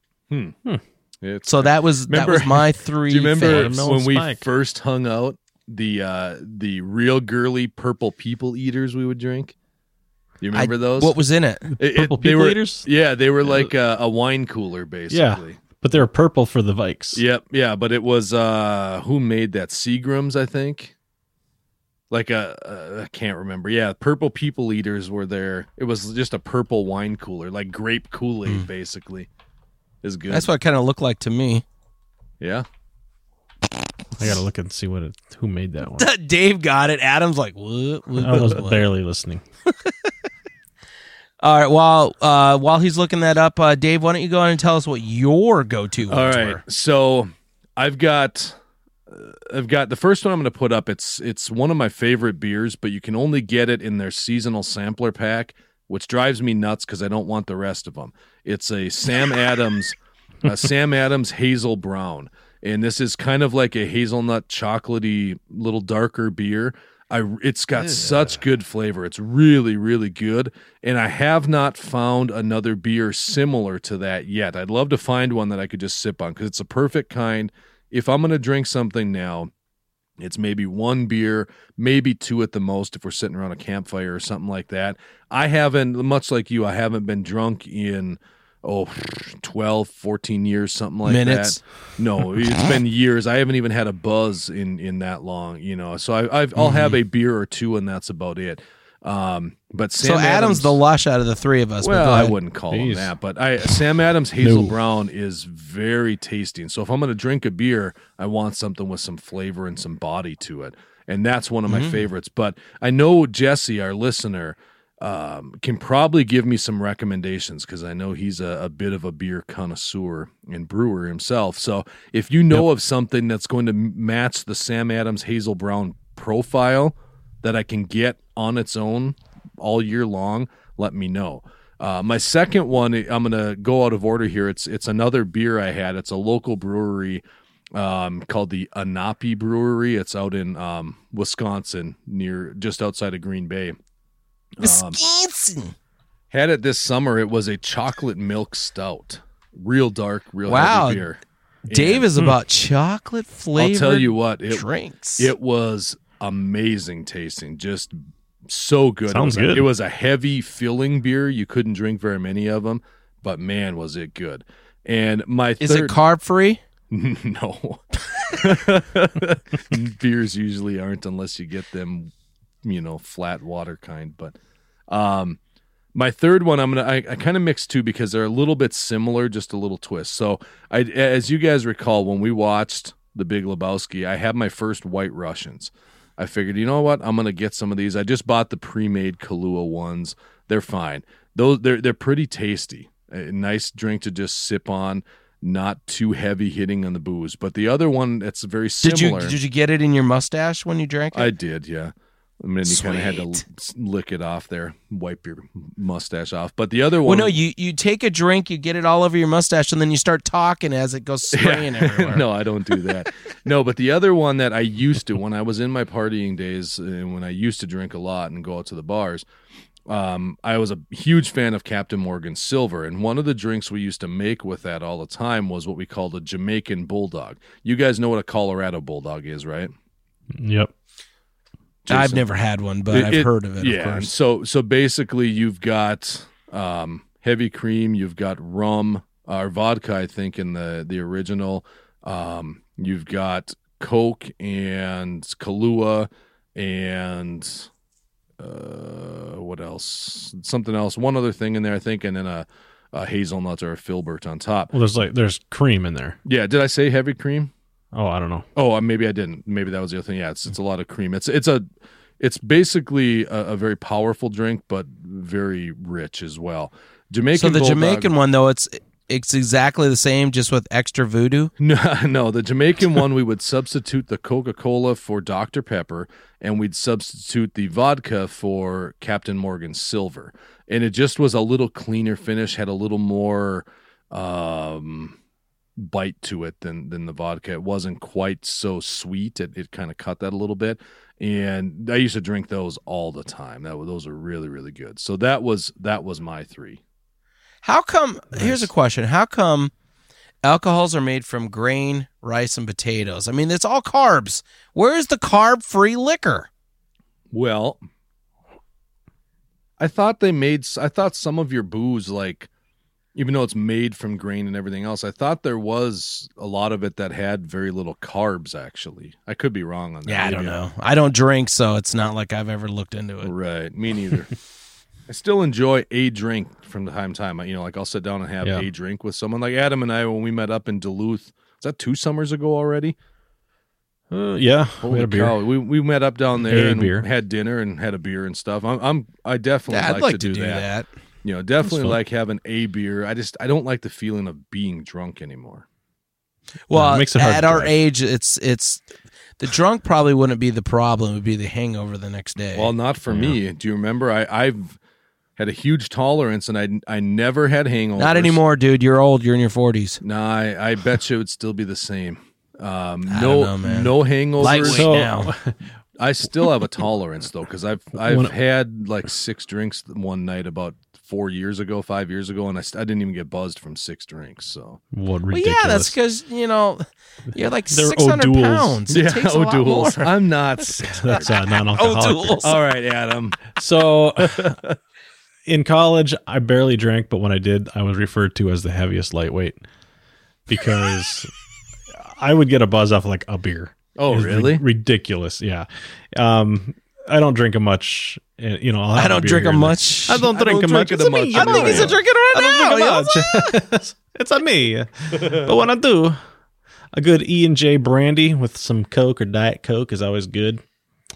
S5: It's,
S3: So that was
S5: Remember-
S3: that was my three.
S5: do you remember
S3: favorites.
S4: Watermelon
S5: when we
S4: Spike.
S5: first hung out, the uh, the real girly purple people eaters we would drink? Do you
S3: I-
S5: remember those?
S3: What was in it?
S5: It- it-
S4: Purple
S5: they
S4: people
S5: were,
S4: eaters?
S5: Yeah, they were like a, a wine cooler,
S4: Yeah,
S5: basically.
S4: but they were purple for the Vikes.
S5: Yep, yeah, but it was uh who made that? Seagram's, I think. Like a, uh, I can't remember. Yeah, purple people eaters were there. It was just a purple wine cooler, like grape Kool-Aid, basically. Is good.
S3: That's what it kind of looked like to me.
S5: Yeah.
S4: I gotta look and see what it, who made that one.
S3: Dave got it. Adam's like, what? what,
S4: I was
S3: what?
S4: barely listening.
S3: All right. While uh, while he's looking that up, uh, Dave, why don't you go on and tell us what your go-to
S5: All
S3: ones
S5: right.
S3: were?
S5: So I've got uh, I've got the first one I'm going to put up. It's it's one of my favorite beers, but you can only get it in their seasonal sampler pack, which drives me nuts because I don't want the rest of them. It's a Sam Adams, a Sam Adams Hazel Brown, and this is kind of like a hazelnut chocolatey, little darker beer. I it's got such good flavor. It's really, really good. And I have not found another beer similar to that yet. I'd love to find one that I could just sip on because it's a perfect kind. If I'm going to drink something now, it's maybe one beer, maybe two at the most if we're sitting around a campfire or something like that. I haven't, much like you, I haven't been drunk in, oh, twelve, fourteen years, something like
S3: Minutes.
S5: that. No, it's been years. I haven't even had a buzz in, in that long, you know. So I, I've, I'll
S3: Mm-hmm.
S5: have a beer or two, and that's about it. Um, but Sam
S3: So Adam's the lush out of the three of us. but
S5: well,
S3: go
S5: I
S3: ahead.
S5: wouldn't call him
S4: Jeez.
S5: that, but I Sam Adams Hazel
S4: No.
S5: Brown is very tasty. And so if I'm going to drink a beer, I want something with some flavor and some body to it. And that's one of my
S3: Mm-hmm.
S5: favorites. But I know Jesse, our listener, um, can probably give me some recommendations because I know he's a, a bit of a beer connoisseur and brewer himself. So if you know of something that's going to match the Sam Adams Hazel Brown profile that I can get on its own all year long, let me know. Uh, my second one, I'm going to go out of order here. It's it's another beer I had. It's a local brewery um, called the Anapi Brewery. It's out in um, Wisconsin, near just outside of Green Bay.
S3: Wisconsin.
S5: Had it this summer. It was a chocolate milk stout, real dark, real
S3: Wow.
S5: heavy beer.
S3: Dave
S5: And
S3: is about chocolate flavored
S5: I'll tell you what, it,
S3: drinks.
S5: it was amazing tasting, just so good.
S4: Sounds
S5: it was
S4: good.
S5: A, it was a heavy, filling beer. You couldn't drink very many of them, but man, was it good. And my
S3: is
S5: third,
S3: it carb free?
S5: no, beers usually aren't unless you get them, you know, flat water kind. But um, my third one, I'm gonna I, I kind of mixed two because they're a little bit similar, just a little twist. So I, as you guys recall, when we watched The Big Lebowski, I had my first White Russians. I figured, you know what, I'm gonna get some of these. I just bought the pre-made Kahlua ones. They're fine. Those they're they're pretty tasty. A nice drink to just sip on. Not too heavy hitting on the booze, but the other one that's very
S3: Did you
S5: similar.
S3: did you get it in your mustache when you drank it?
S5: I did, yeah. I mean, you kind of had to l-
S3: Sweet.
S5: lick it off there, wipe your mustache off. But the other
S3: well,
S5: one,
S3: no, you you take a drink, you get it all over your mustache, and then you start talking as it goes spraying everywhere.
S5: no, I don't do that. No, but the other one that I used to when I was in my partying days and when I used to drink a lot and go out to the bars, um, I was a huge fan of Captain Morgan Silver, and one of the drinks we used to make with that all the time was what we called a Jamaican Bulldog. You guys know what a Colorado Bulldog is, right?
S4: Yep.
S3: I've
S5: Jason?
S3: never had one, but
S5: It-
S3: I've
S5: it-
S3: heard of it.
S5: Yeah.
S3: Of
S5: and
S3: course.
S5: So so basically, you've got um, heavy cream, you've got rum or vodka, I think, in the the original. Um, you've got Coke and Kahlua and uh, what else? Something else. One other thing in there, I think, and then a, a hazelnut or a filbert on top.
S4: Well, there's like there's cream in there.
S5: Yeah. Did I say heavy cream?
S4: Oh, I don't know.
S5: Oh, uh, maybe I didn't. Maybe that was the other thing. Yeah, it's it's a lot of cream. It's it's a it's basically a, a very powerful drink, but very rich as well. Jamaican.
S3: So the
S5: Bulldog-
S3: Jamaican one though, it's it's exactly the same, just with extra voodoo.
S5: No, no, the Jamaican one we would substitute the Coca-Cola for Doctor Pepper, and we'd substitute the vodka for Captain Morgan Silver, and it just was a little cleaner finish, had a little more um, bite to it than than the vodka. It wasn't quite so sweet. It it kind of cut that a little bit, and I used to drink those all the time. That was, those are really really good. So that was that was my three.
S3: How come? Here's a question: how come alcohols are made from grain, rice, and potatoes? I mean, it's all carbs. Where's the carb-free liquor?
S5: Well, I thought they made. I thought some of your booze, like, even though it's made from grain and everything else, I thought there was a lot of it that had very little carbs. Actually, I could be wrong on that.
S3: Yeah, I don't
S5: Maybe
S3: know. I don't drink, so it's not like I've ever looked into it.
S5: Right, me neither. I still enjoy a drink from time to time. You know, like I'll sit down and have
S4: Yeah.
S5: a drink with someone. Like Adam and I, when we met up in Duluth, is that two summers ago already?
S4: Uh, yeah,
S5: Holy
S4: we had a beer.
S5: cow! We we met up down there
S4: A
S5: and
S4: beer.
S5: had dinner and had a beer and stuff. I'm, I'm I definitely
S3: Yeah, I'd
S5: like,
S3: like
S5: to,
S3: to
S5: do,
S3: do
S5: that.
S3: that.
S5: You know, definitely
S4: fun.
S5: like having a beer. I just I don't like the feeling of being drunk anymore.
S3: Well,
S4: it makes it hard
S3: at
S4: to
S3: our
S4: drive.
S3: age, it's it's the drunk probably wouldn't be the problem. It would be the hangover the next day.
S5: Well, not for me. Do you remember? I I've had a huge tolerance, and I I never had hangovers.
S3: not anymore, dude. You're old. You're in your forties.
S5: Nah, I, I bet you it would still be the same. Um,
S3: I
S5: no
S3: don't know, man.
S5: no hangovers.
S3: Lightweight.
S4: So
S3: now.
S5: I still have a tolerance though, because I've I've
S4: When-
S5: had like six drinks one night about four years ago, five years ago, and I, st- I didn't even get buzzed from six drinks. So
S4: What
S3: Well,
S4: ridiculous.
S3: yeah, that's because you know you're like
S4: They're
S3: six hundred
S4: O'Douls.
S3: pounds. It takes a lot more.
S5: O'Doul's. I'm not six.
S4: That's uh, non-alcoholic.
S3: O'Douls.
S5: All right, Adam.
S4: So in college, I barely drank, but when I did, I was referred to as the heaviest lightweight because I would get a buzz off like a beer.
S5: Oh,
S4: It was
S5: really?
S4: ri- ridiculous. Yeah. Um, I don't drink them much. uh, You know, I'll have
S3: I
S4: a
S3: don't
S4: beer
S3: drink
S4: here
S3: them
S4: and there.
S3: much.
S4: I don't
S5: I
S4: drink
S5: don't
S4: them much.
S5: drink
S4: It's a
S5: them
S4: me.
S5: much.
S3: I think he's a drinking right
S4: I
S3: now.
S4: don't
S3: you know?
S4: drink them much. It's a me. But when I do, a good E and J brandy with some Coke or Diet Coke is always good.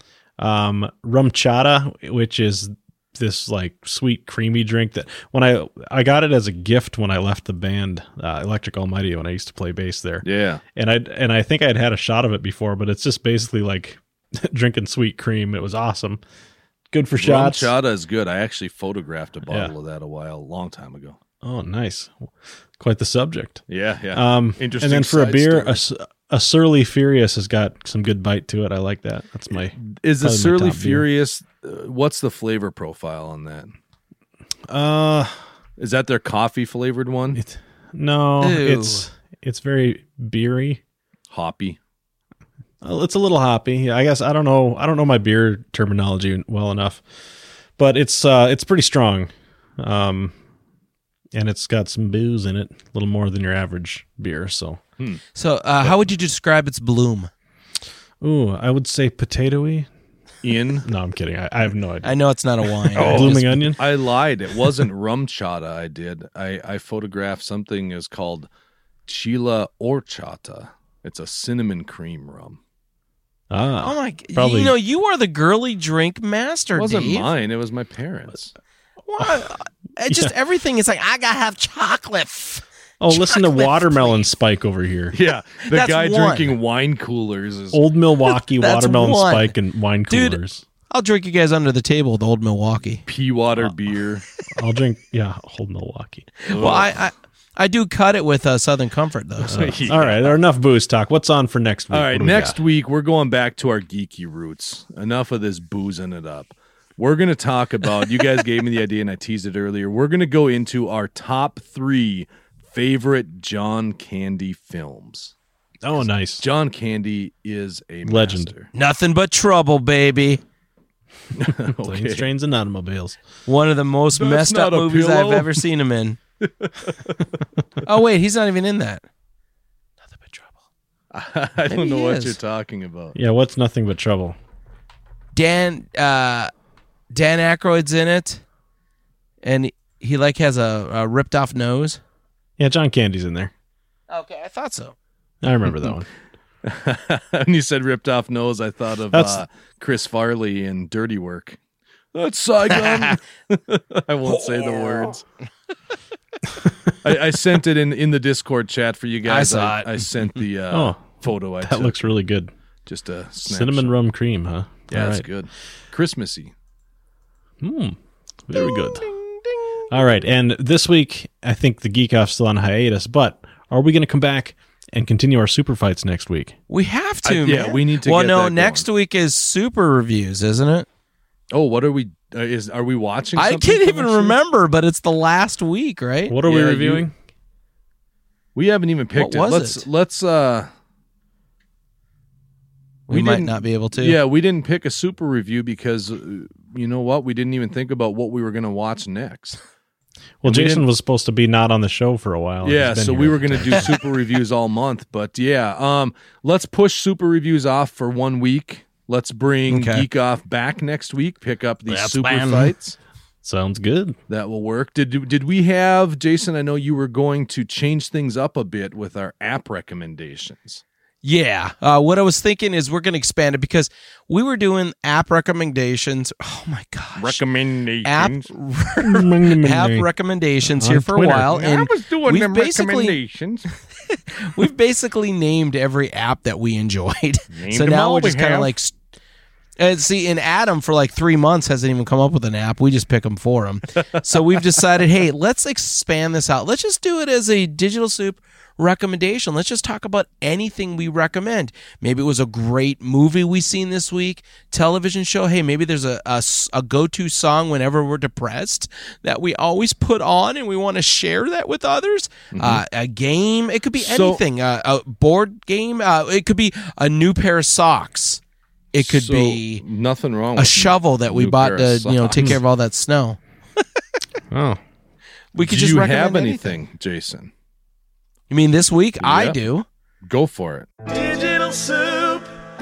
S4: Um, rum chata, which is this like sweet creamy drink that when I I got it as a gift when I left the band uh, Electric Almighty when I used to play bass there.
S5: Yeah.
S4: And I and I think I'd had a shot of it before, but it's just basically like drinking sweet cream. It was awesome. Good for shots.
S5: Rum chata is good. I actually photographed a bottle
S4: Yeah.
S5: of that a while, a long time ago.
S4: Oh, nice. Quite the subject.
S5: Yeah, yeah.
S4: Um,
S5: Interesting
S4: and then for a
S5: side
S4: beer,
S5: story.
S4: a, s- a Surly Furious has got some good bite to it. I like that. That's my.
S5: Is the
S4: probably my
S5: Surly
S4: top beer.
S5: Furious? Uh, what's the flavor profile on that?
S4: Uh,
S5: Is that their coffee flavored one?
S4: it, no,
S3: Ew.
S4: it's it's very beery.
S5: Hoppy.
S4: Uh, It's a little hoppy. I guess I don't know. I don't know my beer terminology well enough, but it's uh, it's pretty strong. Um, and it's got some booze in it, a little more than your average beer. So,
S3: So, uh, how would you describe its bloom?
S4: ooh, I would say potatoey.
S5: In.
S4: No, I'm kidding. I, I have no idea.
S3: I know it's not a wine.
S4: Blooming onion.
S5: I lied. It wasn't rum chata I did. I, I photographed something is called Chila Horchata. It's a cinnamon cream rum.
S4: Ah,
S3: Oh my! g-
S4: Probably-
S3: You know, you are the girly drink master.
S5: It wasn't
S3: Dave.
S5: mine. It was my parents.
S3: What? It just everything is like I gotta have chocolate.
S4: oh, listen to
S3: chocolate
S4: Watermelon
S3: free.
S4: Spike over here.
S5: Yeah. The
S3: That's
S5: guy
S3: one.
S5: drinking wine coolers is
S4: Old Milwaukee
S3: That's
S4: Watermelon
S3: one.
S4: Spike and wine
S3: Dude.
S4: coolers.
S3: I'll drink you guys under the table with Old Milwaukee.
S5: pea water beer.
S4: I'll drink. Yeah, Old Milwaukee.
S3: Well, I, I I do cut it with uh, Southern Comfort though. So.
S5: Yeah.
S4: All right, enough booze talk. What's on for next week?
S5: All
S4: What
S5: right,
S4: do we
S5: next
S4: got?
S5: week we're going back to our geeky roots. Enough of this boozing it up. We're going to talk about, you guys gave me the idea and I teased it earlier. We're going to go into our top three favorite John Candy films.
S4: Oh, nice.
S5: John Candy is a
S4: Legend.
S5: master.
S3: Nothing but trouble, baby.
S4: Planes,
S5: Okay.
S4: trains, and automobiles.
S3: One of the most
S5: That's
S3: messed up
S5: not a
S3: movies
S5: pillow.
S3: I've ever seen him in. Oh wait, he's not even in that. Nothing but trouble.
S5: I don't
S3: Maybe
S5: know
S3: he
S5: what
S3: is.
S5: you're talking about.
S4: Yeah, what's nothing but trouble?
S3: Dan uh, Dan Aykroyd's in it, and he, he like has a, a ripped off nose.
S4: Yeah, John Candy's in there.
S3: Okay, I thought so.
S4: I remember that one.
S5: When you said ripped off nose, I thought of
S4: That's-
S5: uh, Chris Farley in Dirty Work. That's Saigon. I won't say the words. I, I sent it in, in the Discord chat for you guys.
S3: I saw
S5: I,
S3: it.
S5: I sent the uh,
S4: Oh,
S5: photo. I
S4: That
S5: took.
S4: looks really good.
S5: just a snapshot.
S4: Cinnamon rum cream, huh?
S5: Yeah,
S4: All
S5: that's
S4: right.
S5: good. Christmassy.
S4: Hmm. Very good. All right. And this week, I think the Geek Off's still on hiatus, but are we going to come back and continue our super fights next week?
S3: We have to.
S5: I- yeah,
S3: man.
S5: we need to
S3: Well,
S5: get
S3: no,
S5: that
S3: next week is super reviews, isn't it?
S5: Oh, what are we? Uh, is are we watching?
S3: I
S5: something
S3: can't
S5: for
S3: even
S5: next week?
S3: remember, but it's the last week, right?
S4: What are we
S5: Yeah, you-
S4: reviewing?
S5: We haven't even picked
S3: What
S5: it.
S3: was
S5: let's
S3: it?
S5: let's uh
S3: we,
S5: we
S3: might
S5: didn't-
S3: not be able to.
S5: yeah, we didn't pick a super review because uh, you know what? We didn't even think about what we were going to watch next.
S4: Well,
S5: And we
S4: Jason
S5: didn't-
S4: was supposed to be not on the show for a while.
S5: yeah,
S4: He's been
S5: so
S4: here.
S5: we were going to do super reviews all month, but yeah, um let's push super reviews off for one week. Let's bring
S3: Okay.
S5: Geek Off back next week. Pick up these
S3: That's
S5: super
S3: fine.
S5: fights.
S4: Sounds good.
S5: That will work. Did did we have, Jason? I know you were going to change things up a bit with our app recommendations.
S3: Yeah. Uh, what I was thinking is we're going to expand it because we were doing app recommendations. Oh my gosh.
S5: Recommendations.
S3: app app recommendations here
S4: On
S3: for
S4: Twitter.
S3: a while, and
S5: doing
S3: we've basically we've basically named every app that we enjoyed. so
S5: them
S3: now
S5: all,
S3: we're
S5: we
S3: just kind of
S5: have.
S3: like, st- and see, and Adam for like three months hasn't even come up with an app. We just pick them for him. So we've decided, hey, let's expand this out. Let's just do it as a Digital Soup recommendation. Let's just talk about anything we recommend. Maybe it was a great movie we seen this week, television show. Hey, maybe there's a, a, a go-to song whenever we're depressed that we always put on and we want to share that with others. Mm-hmm. Uh, a game. It could be
S5: So-
S3: anything. Uh, a board game. Uh, it could be a new pair of socks. It could
S5: So,
S3: be
S5: nothing wrong
S3: a
S5: with
S3: shovel that we
S5: new
S3: bought
S5: pair
S3: to
S5: of
S3: you know take
S5: socks.
S3: care of all that snow.
S4: Oh,
S3: We could
S5: Do
S3: just
S5: you
S3: recommend
S5: have
S3: anything.
S5: anything, Jason?
S3: You mean this week? I
S5: Yeah.
S3: do.
S5: Go for it.
S2: Digital Soup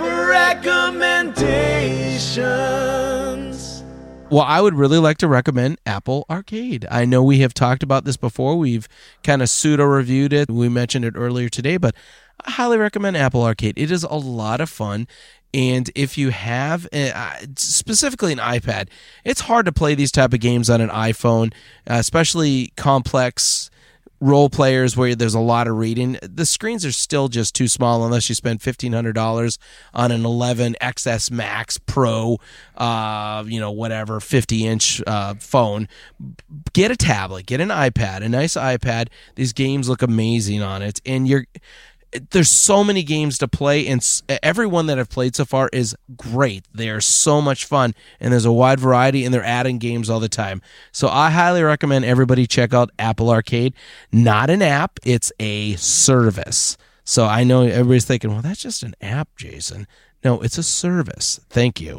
S2: recommendations.
S3: Well, I would really like to recommend Apple Arcade. I know we have talked about this before. We've kind of pseudo-reviewed it. We mentioned it earlier today, but I highly recommend Apple Arcade. It is a lot of fun. And if you have uh, specifically an iPad, it's hard to play these type of games on an iPhone, uh, especially complex role players where there's a lot of reading. The screens are still just too small unless you spend fifteen hundred dollars on an eleven X S Max Pro, uh, you know, whatever, fifty inch uh, phone. Get a tablet, get an iPad, a nice iPad. These games look amazing on it. And you're there's so many games to play, and every one that I've played so far is great. They are so much fun, and there's a wide variety, and they're adding games all the time. So I highly recommend everybody check out Apple Arcade. Not an app, it's a service. So I know everybody's thinking, well, that's just an app, Jason. No, it's a service. Thank you.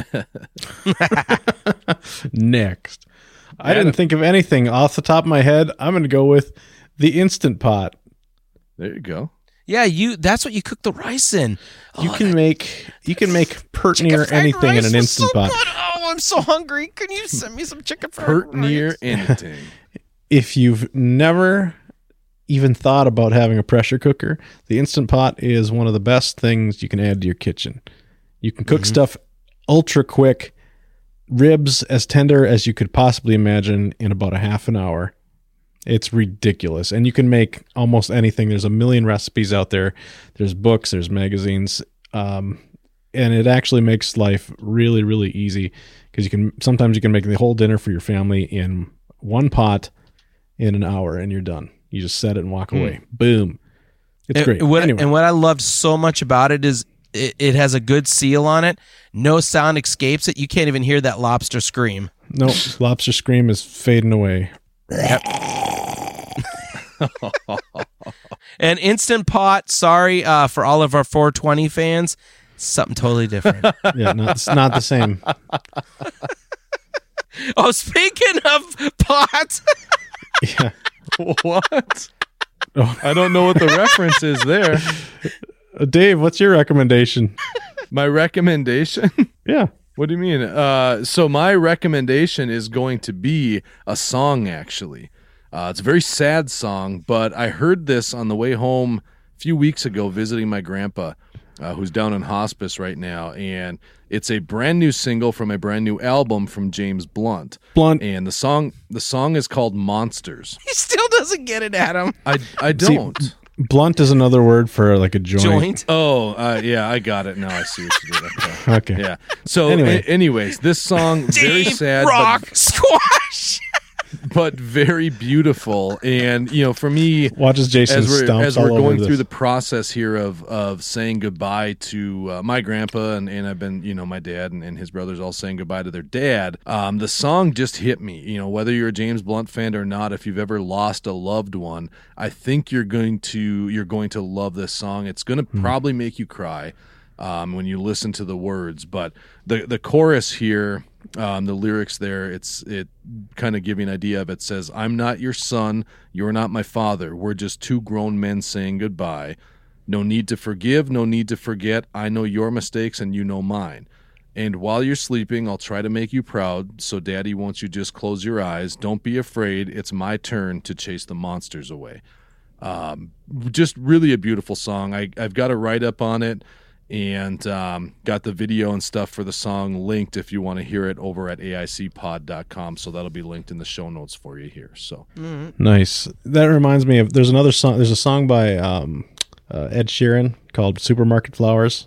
S4: next. I didn't think of anything off the top of my head. I'm going to go with the Instant Pot.
S5: There you go.
S3: Yeah, you. That's what you cook the rice in.
S4: You
S3: Oh,
S4: can
S3: that
S4: make you can make pert
S3: chicken
S4: near
S3: fried
S4: anything in
S3: rice
S4: an
S3: was
S4: Instant
S3: so
S4: Pot.
S3: good. Oh, I'm so hungry. Can you send me some chicken fried
S5: Pert near
S3: rice?
S5: anything.
S4: If you've never even thought about having a pressure cooker, the Instant Pot is one of the best things you can add to your kitchen. You can cook
S3: Mm-hmm.
S4: stuff ultra quick, ribs as tender as you could possibly imagine in about a half an hour. It's ridiculous. And you can make almost anything. There's a million recipes out there. There's books, there's magazines. Um, and it actually makes life really, really easy because you can sometimes you can make the whole dinner for your family in one pot in an hour and you're done. You just set it and walk away. Boom. It's
S3: And-
S4: great.
S3: and what,
S4: Anyway,
S3: and what I loved so much about it is it, it has a good seal on it. No sound escapes it. You can't even hear that lobster scream.
S4: no, lobster scream is fading away.
S3: And Instant Pot, sorry uh, for all of our four twenty fans, something totally different.
S4: Yeah, not, it's not the same.
S3: Oh, speaking of pot,
S4: Yeah.
S5: What?
S4: Oh.
S5: I don't know what the reference is there.
S4: Uh, Dave, what's your recommendation?
S5: My recommendation?
S4: Yeah.
S5: What do you mean? Uh, so my recommendation is going to be a song, actually. Uh, it's a very sad song, but I heard this on the way home a few weeks ago visiting my grandpa, uh, who's down in hospice right now, and it's a brand new single from a brand new album from James Blunt.
S4: Blunt.
S5: And the song the song is called Monsters.
S3: he still doesn't get it, Adam.
S5: I, I
S4: See,
S5: don't.
S4: Blunt is another word for like a joint.
S3: Joint.
S5: Oh, uh, yeah, I got it. Now I see what you did. Okay.
S4: Okay.
S5: Yeah. So,
S4: Anyway.
S5: a- anyways, this song very
S3: Deep
S5: sad,
S3: rock
S5: but,
S3: squash.
S5: but very beautiful. And you know, for me,
S4: Watches Jason
S5: as we're
S4: stomps
S5: as we're
S4: all over
S5: going
S4: this.
S5: through the process here of of saying goodbye to uh, my grandpa, and, and I've been, you know, my dad and, and his brothers all saying goodbye to their dad. Um, the song just hit me. You know, whether you're a James Blunt fan or not, if you've ever lost a loved one, I think you're going to you're going to love this song. It's going to
S4: Hmm.
S5: probably make you cry um, when you listen to the words, but the the chorus here. Um, the lyrics there, it's it kind of giving an idea of it says, "I'm not your son, you're not my father. We're just two grown men saying goodbye. No need to forgive, no need to forget. I know your mistakes and you know mine. And while you're sleeping, I'll try to make you proud. So, Daddy, won't you just close your eyes? Don't be afraid. It's my turn to chase the monsters away." Um, just really a beautiful song. I, I've got a write up on it. And um, got the video and stuff for the song linked if you want to hear it over at A I C pod dot com. So that'll be linked in the show notes for you here. So
S4: Nice. That reminds me of there's another song. There's a song by um, uh, Ed Sheeran called "Supermarket Flowers."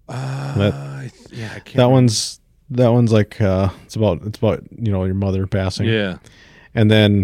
S4: that
S5: uh, yeah, I can't
S4: that one's that one's like uh, it's about it's about you know your mother passing.
S5: Yeah.
S4: And then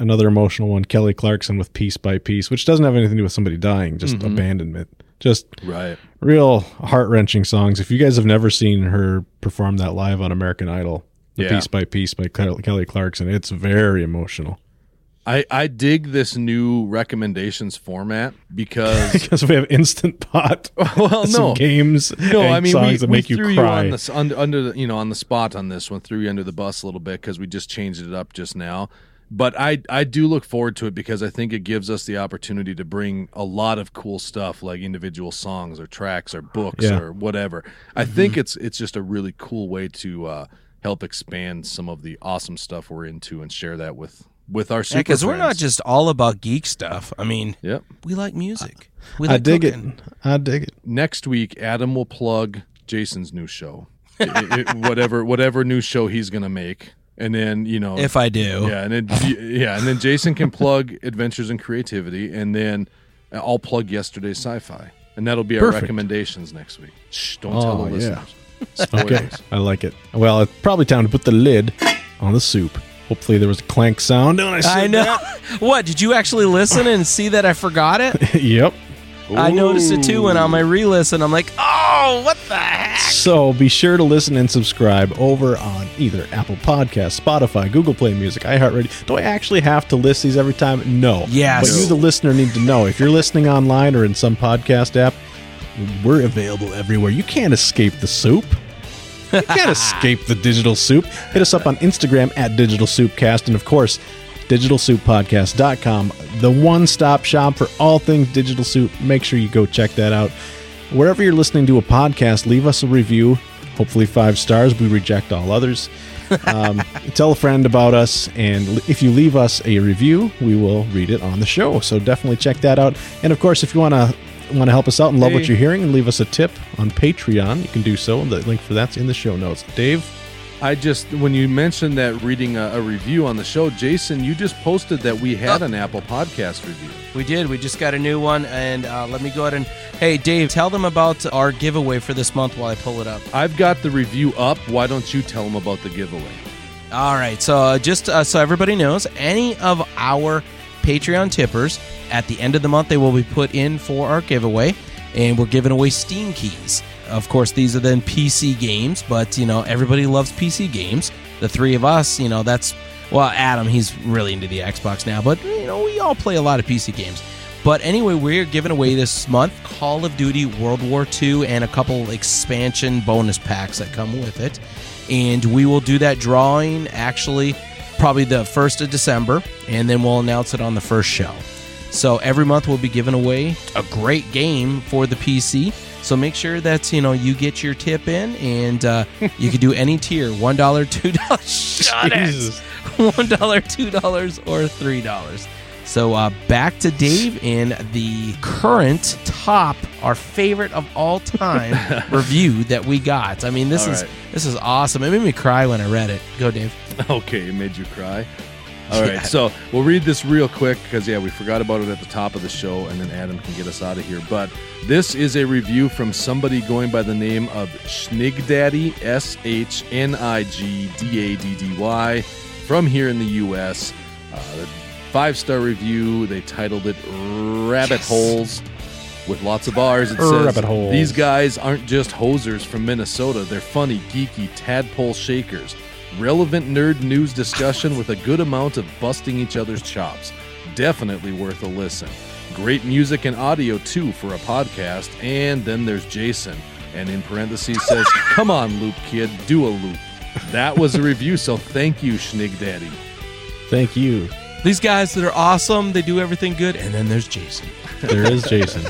S4: another emotional one, Kelly Clarkson with Piece by Piece, which doesn't have anything to do with somebody dying, just mm-hmm. abandonment. Just
S5: right.
S4: real heart-wrenching songs. If you guys have never seen her perform that live on American Idol, the
S5: yeah.
S4: Piece by Piece by Kelly Clarkson, it's very emotional.
S5: I, I dig this new recommendations format because
S4: because we have Instant Pot,
S5: well,
S4: some
S5: no
S4: games,
S5: no,
S4: and
S5: I mean
S4: songs
S5: we,
S4: that
S5: we
S4: make you
S5: threw
S4: cry.
S5: you on the under, under the, you know on the spot on this one, threw you under the bus a little bit because we just changed it up just now. But I I do look forward to it because I think it gives us the opportunity to bring a lot of cool stuff like individual songs or tracks or books
S4: yeah.
S5: or whatever. I mm-hmm. think it's it's just a really cool way to uh, help expand some of the awesome stuff we're into and share that with. With our super
S3: because
S5: friends.
S3: we're not just all about geek stuff. I mean,
S5: yep.
S3: we like music. We like
S4: I dig
S3: cooking.
S4: it. I dig it.
S5: Next week, Adam will plug Jason's new show, it, it, whatever whatever new show he's gonna make, and then you know
S3: if I do,
S5: yeah, and then yeah, and then Jason can plug Adventures in Creativity, and then I'll plug Yesterday's Sci-Fi, and that'll be our
S4: Perfect.
S5: recommendations next week. Shh, don't
S4: oh,
S5: tell the
S4: yeah.
S5: listeners.
S4: Okay, I like it. Well, it's probably time to put the lid on the soup. Hopefully there was a clank sound. When I,
S3: I know. What, did you actually listen and see that I forgot it?
S4: Yep.
S3: I noticed it too, and on my re-listen, I'm like, oh, what the heck?
S4: So be sure to listen and subscribe over on either Apple Podcasts, Spotify, Google Play Music, iHeartRadio. Do I actually have to list these every time? No.
S3: Yes.
S4: But you, the listener, need to know. If you're listening online or in some podcast app, we're available everywhere. You can't escape the soup. You can't escape the Digital Soup. Hit us up on Instagram at Digital Soupcast, and of course, digital soup podcast dot com, the one-stop shop for all things Digital Soup. Make sure you go check that out. Wherever you're listening to a podcast, leave us a review, hopefully five stars. We reject all others. Um, tell a friend about us, and if you leave us a review, we will read it on the show. So definitely check that out. And of course, if you want to want to help us out and love
S5: hey.
S4: what you're hearing and leave us a tip on Patreon, you can do so. The link for that's in the show notes. Dave?
S5: I just, when you mentioned that reading a, a review on the show, Jason, you just posted that we had
S3: oh.
S5: an Apple Podcast review.
S3: We did. We just got a new one, and uh, let me go ahead and, hey, Dave, tell them about our giveaway for this month while I pull it up.
S5: I've got the review up. Why don't you tell them about the giveaway?
S3: All right, so uh, just uh, so everybody knows, any of our Patreon tippers, at the end of the month, they will be put in for our giveaway, and we're giving away Steam keys. Of course, these are then P C games, but, you know, everybody loves P C games. The three of us, you know, that's, well, Adam, he's really into the Xbox now, but, you know, we all play a lot of P C games. But anyway, we're giving away this month Call of Duty World War Two and a couple expansion bonus packs that come with it. And we will do that drawing actually probably the first of December, and then we'll announce it on the first show. So every month we'll be giving away a great game for the P C. So make sure that, you know, you get your tip in, and uh, you can do any tier, one dollar, two dollars, shut it, one dollar, two dollars, or three dollars. So uh, back to Dave in the current top, our favorite of all time review that we got. I mean, this all is right. this is awesome. It made me cry when I read it. Go, Dave.
S5: Okay, it made you cry. All right, yeah. So we'll read this real quick because, yeah, we forgot about it at the top of the show, and then Adam can get us out of here. But this is a review from somebody going by the name of Schnigdaddy, S H N I G D A D D Y, from here in the U S Uh, five-star review. They titled it Rabbit yes. Holes with lots of R's. It says,
S4: Rabbit holes.
S5: These guys aren't just hosers from Minnesota. They're funny, geeky tadpole shakers. Relevant nerd news discussion with a good amount of busting each other's chops. Definitely worth a listen. Great music and audio, too, for a podcast. And then there's Jason. And in parentheses says, come on, Loop Kid, do a loop. That was a review, so thank you, Schnigdaddy.
S4: Thank you.
S3: These guys that are awesome, they do everything good. And then there's Jason.
S4: There is Jason.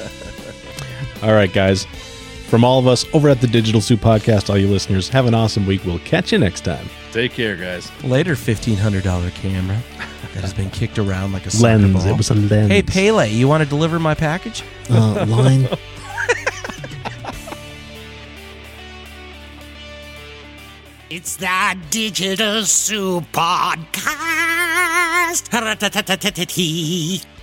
S4: All right, guys. From all of us over at the Digital Soup Podcast, all you listeners, have an awesome week. We'll catch you next time.
S5: Take care, guys.
S3: Later, fifteen hundred dollars camera that has been kicked around like a soccer
S4: lens.
S3: ball.
S4: It was a lens.
S3: Hey, Pele, you want to deliver my package?
S6: Uh, line.
S2: It's the Digital Soup Podcast.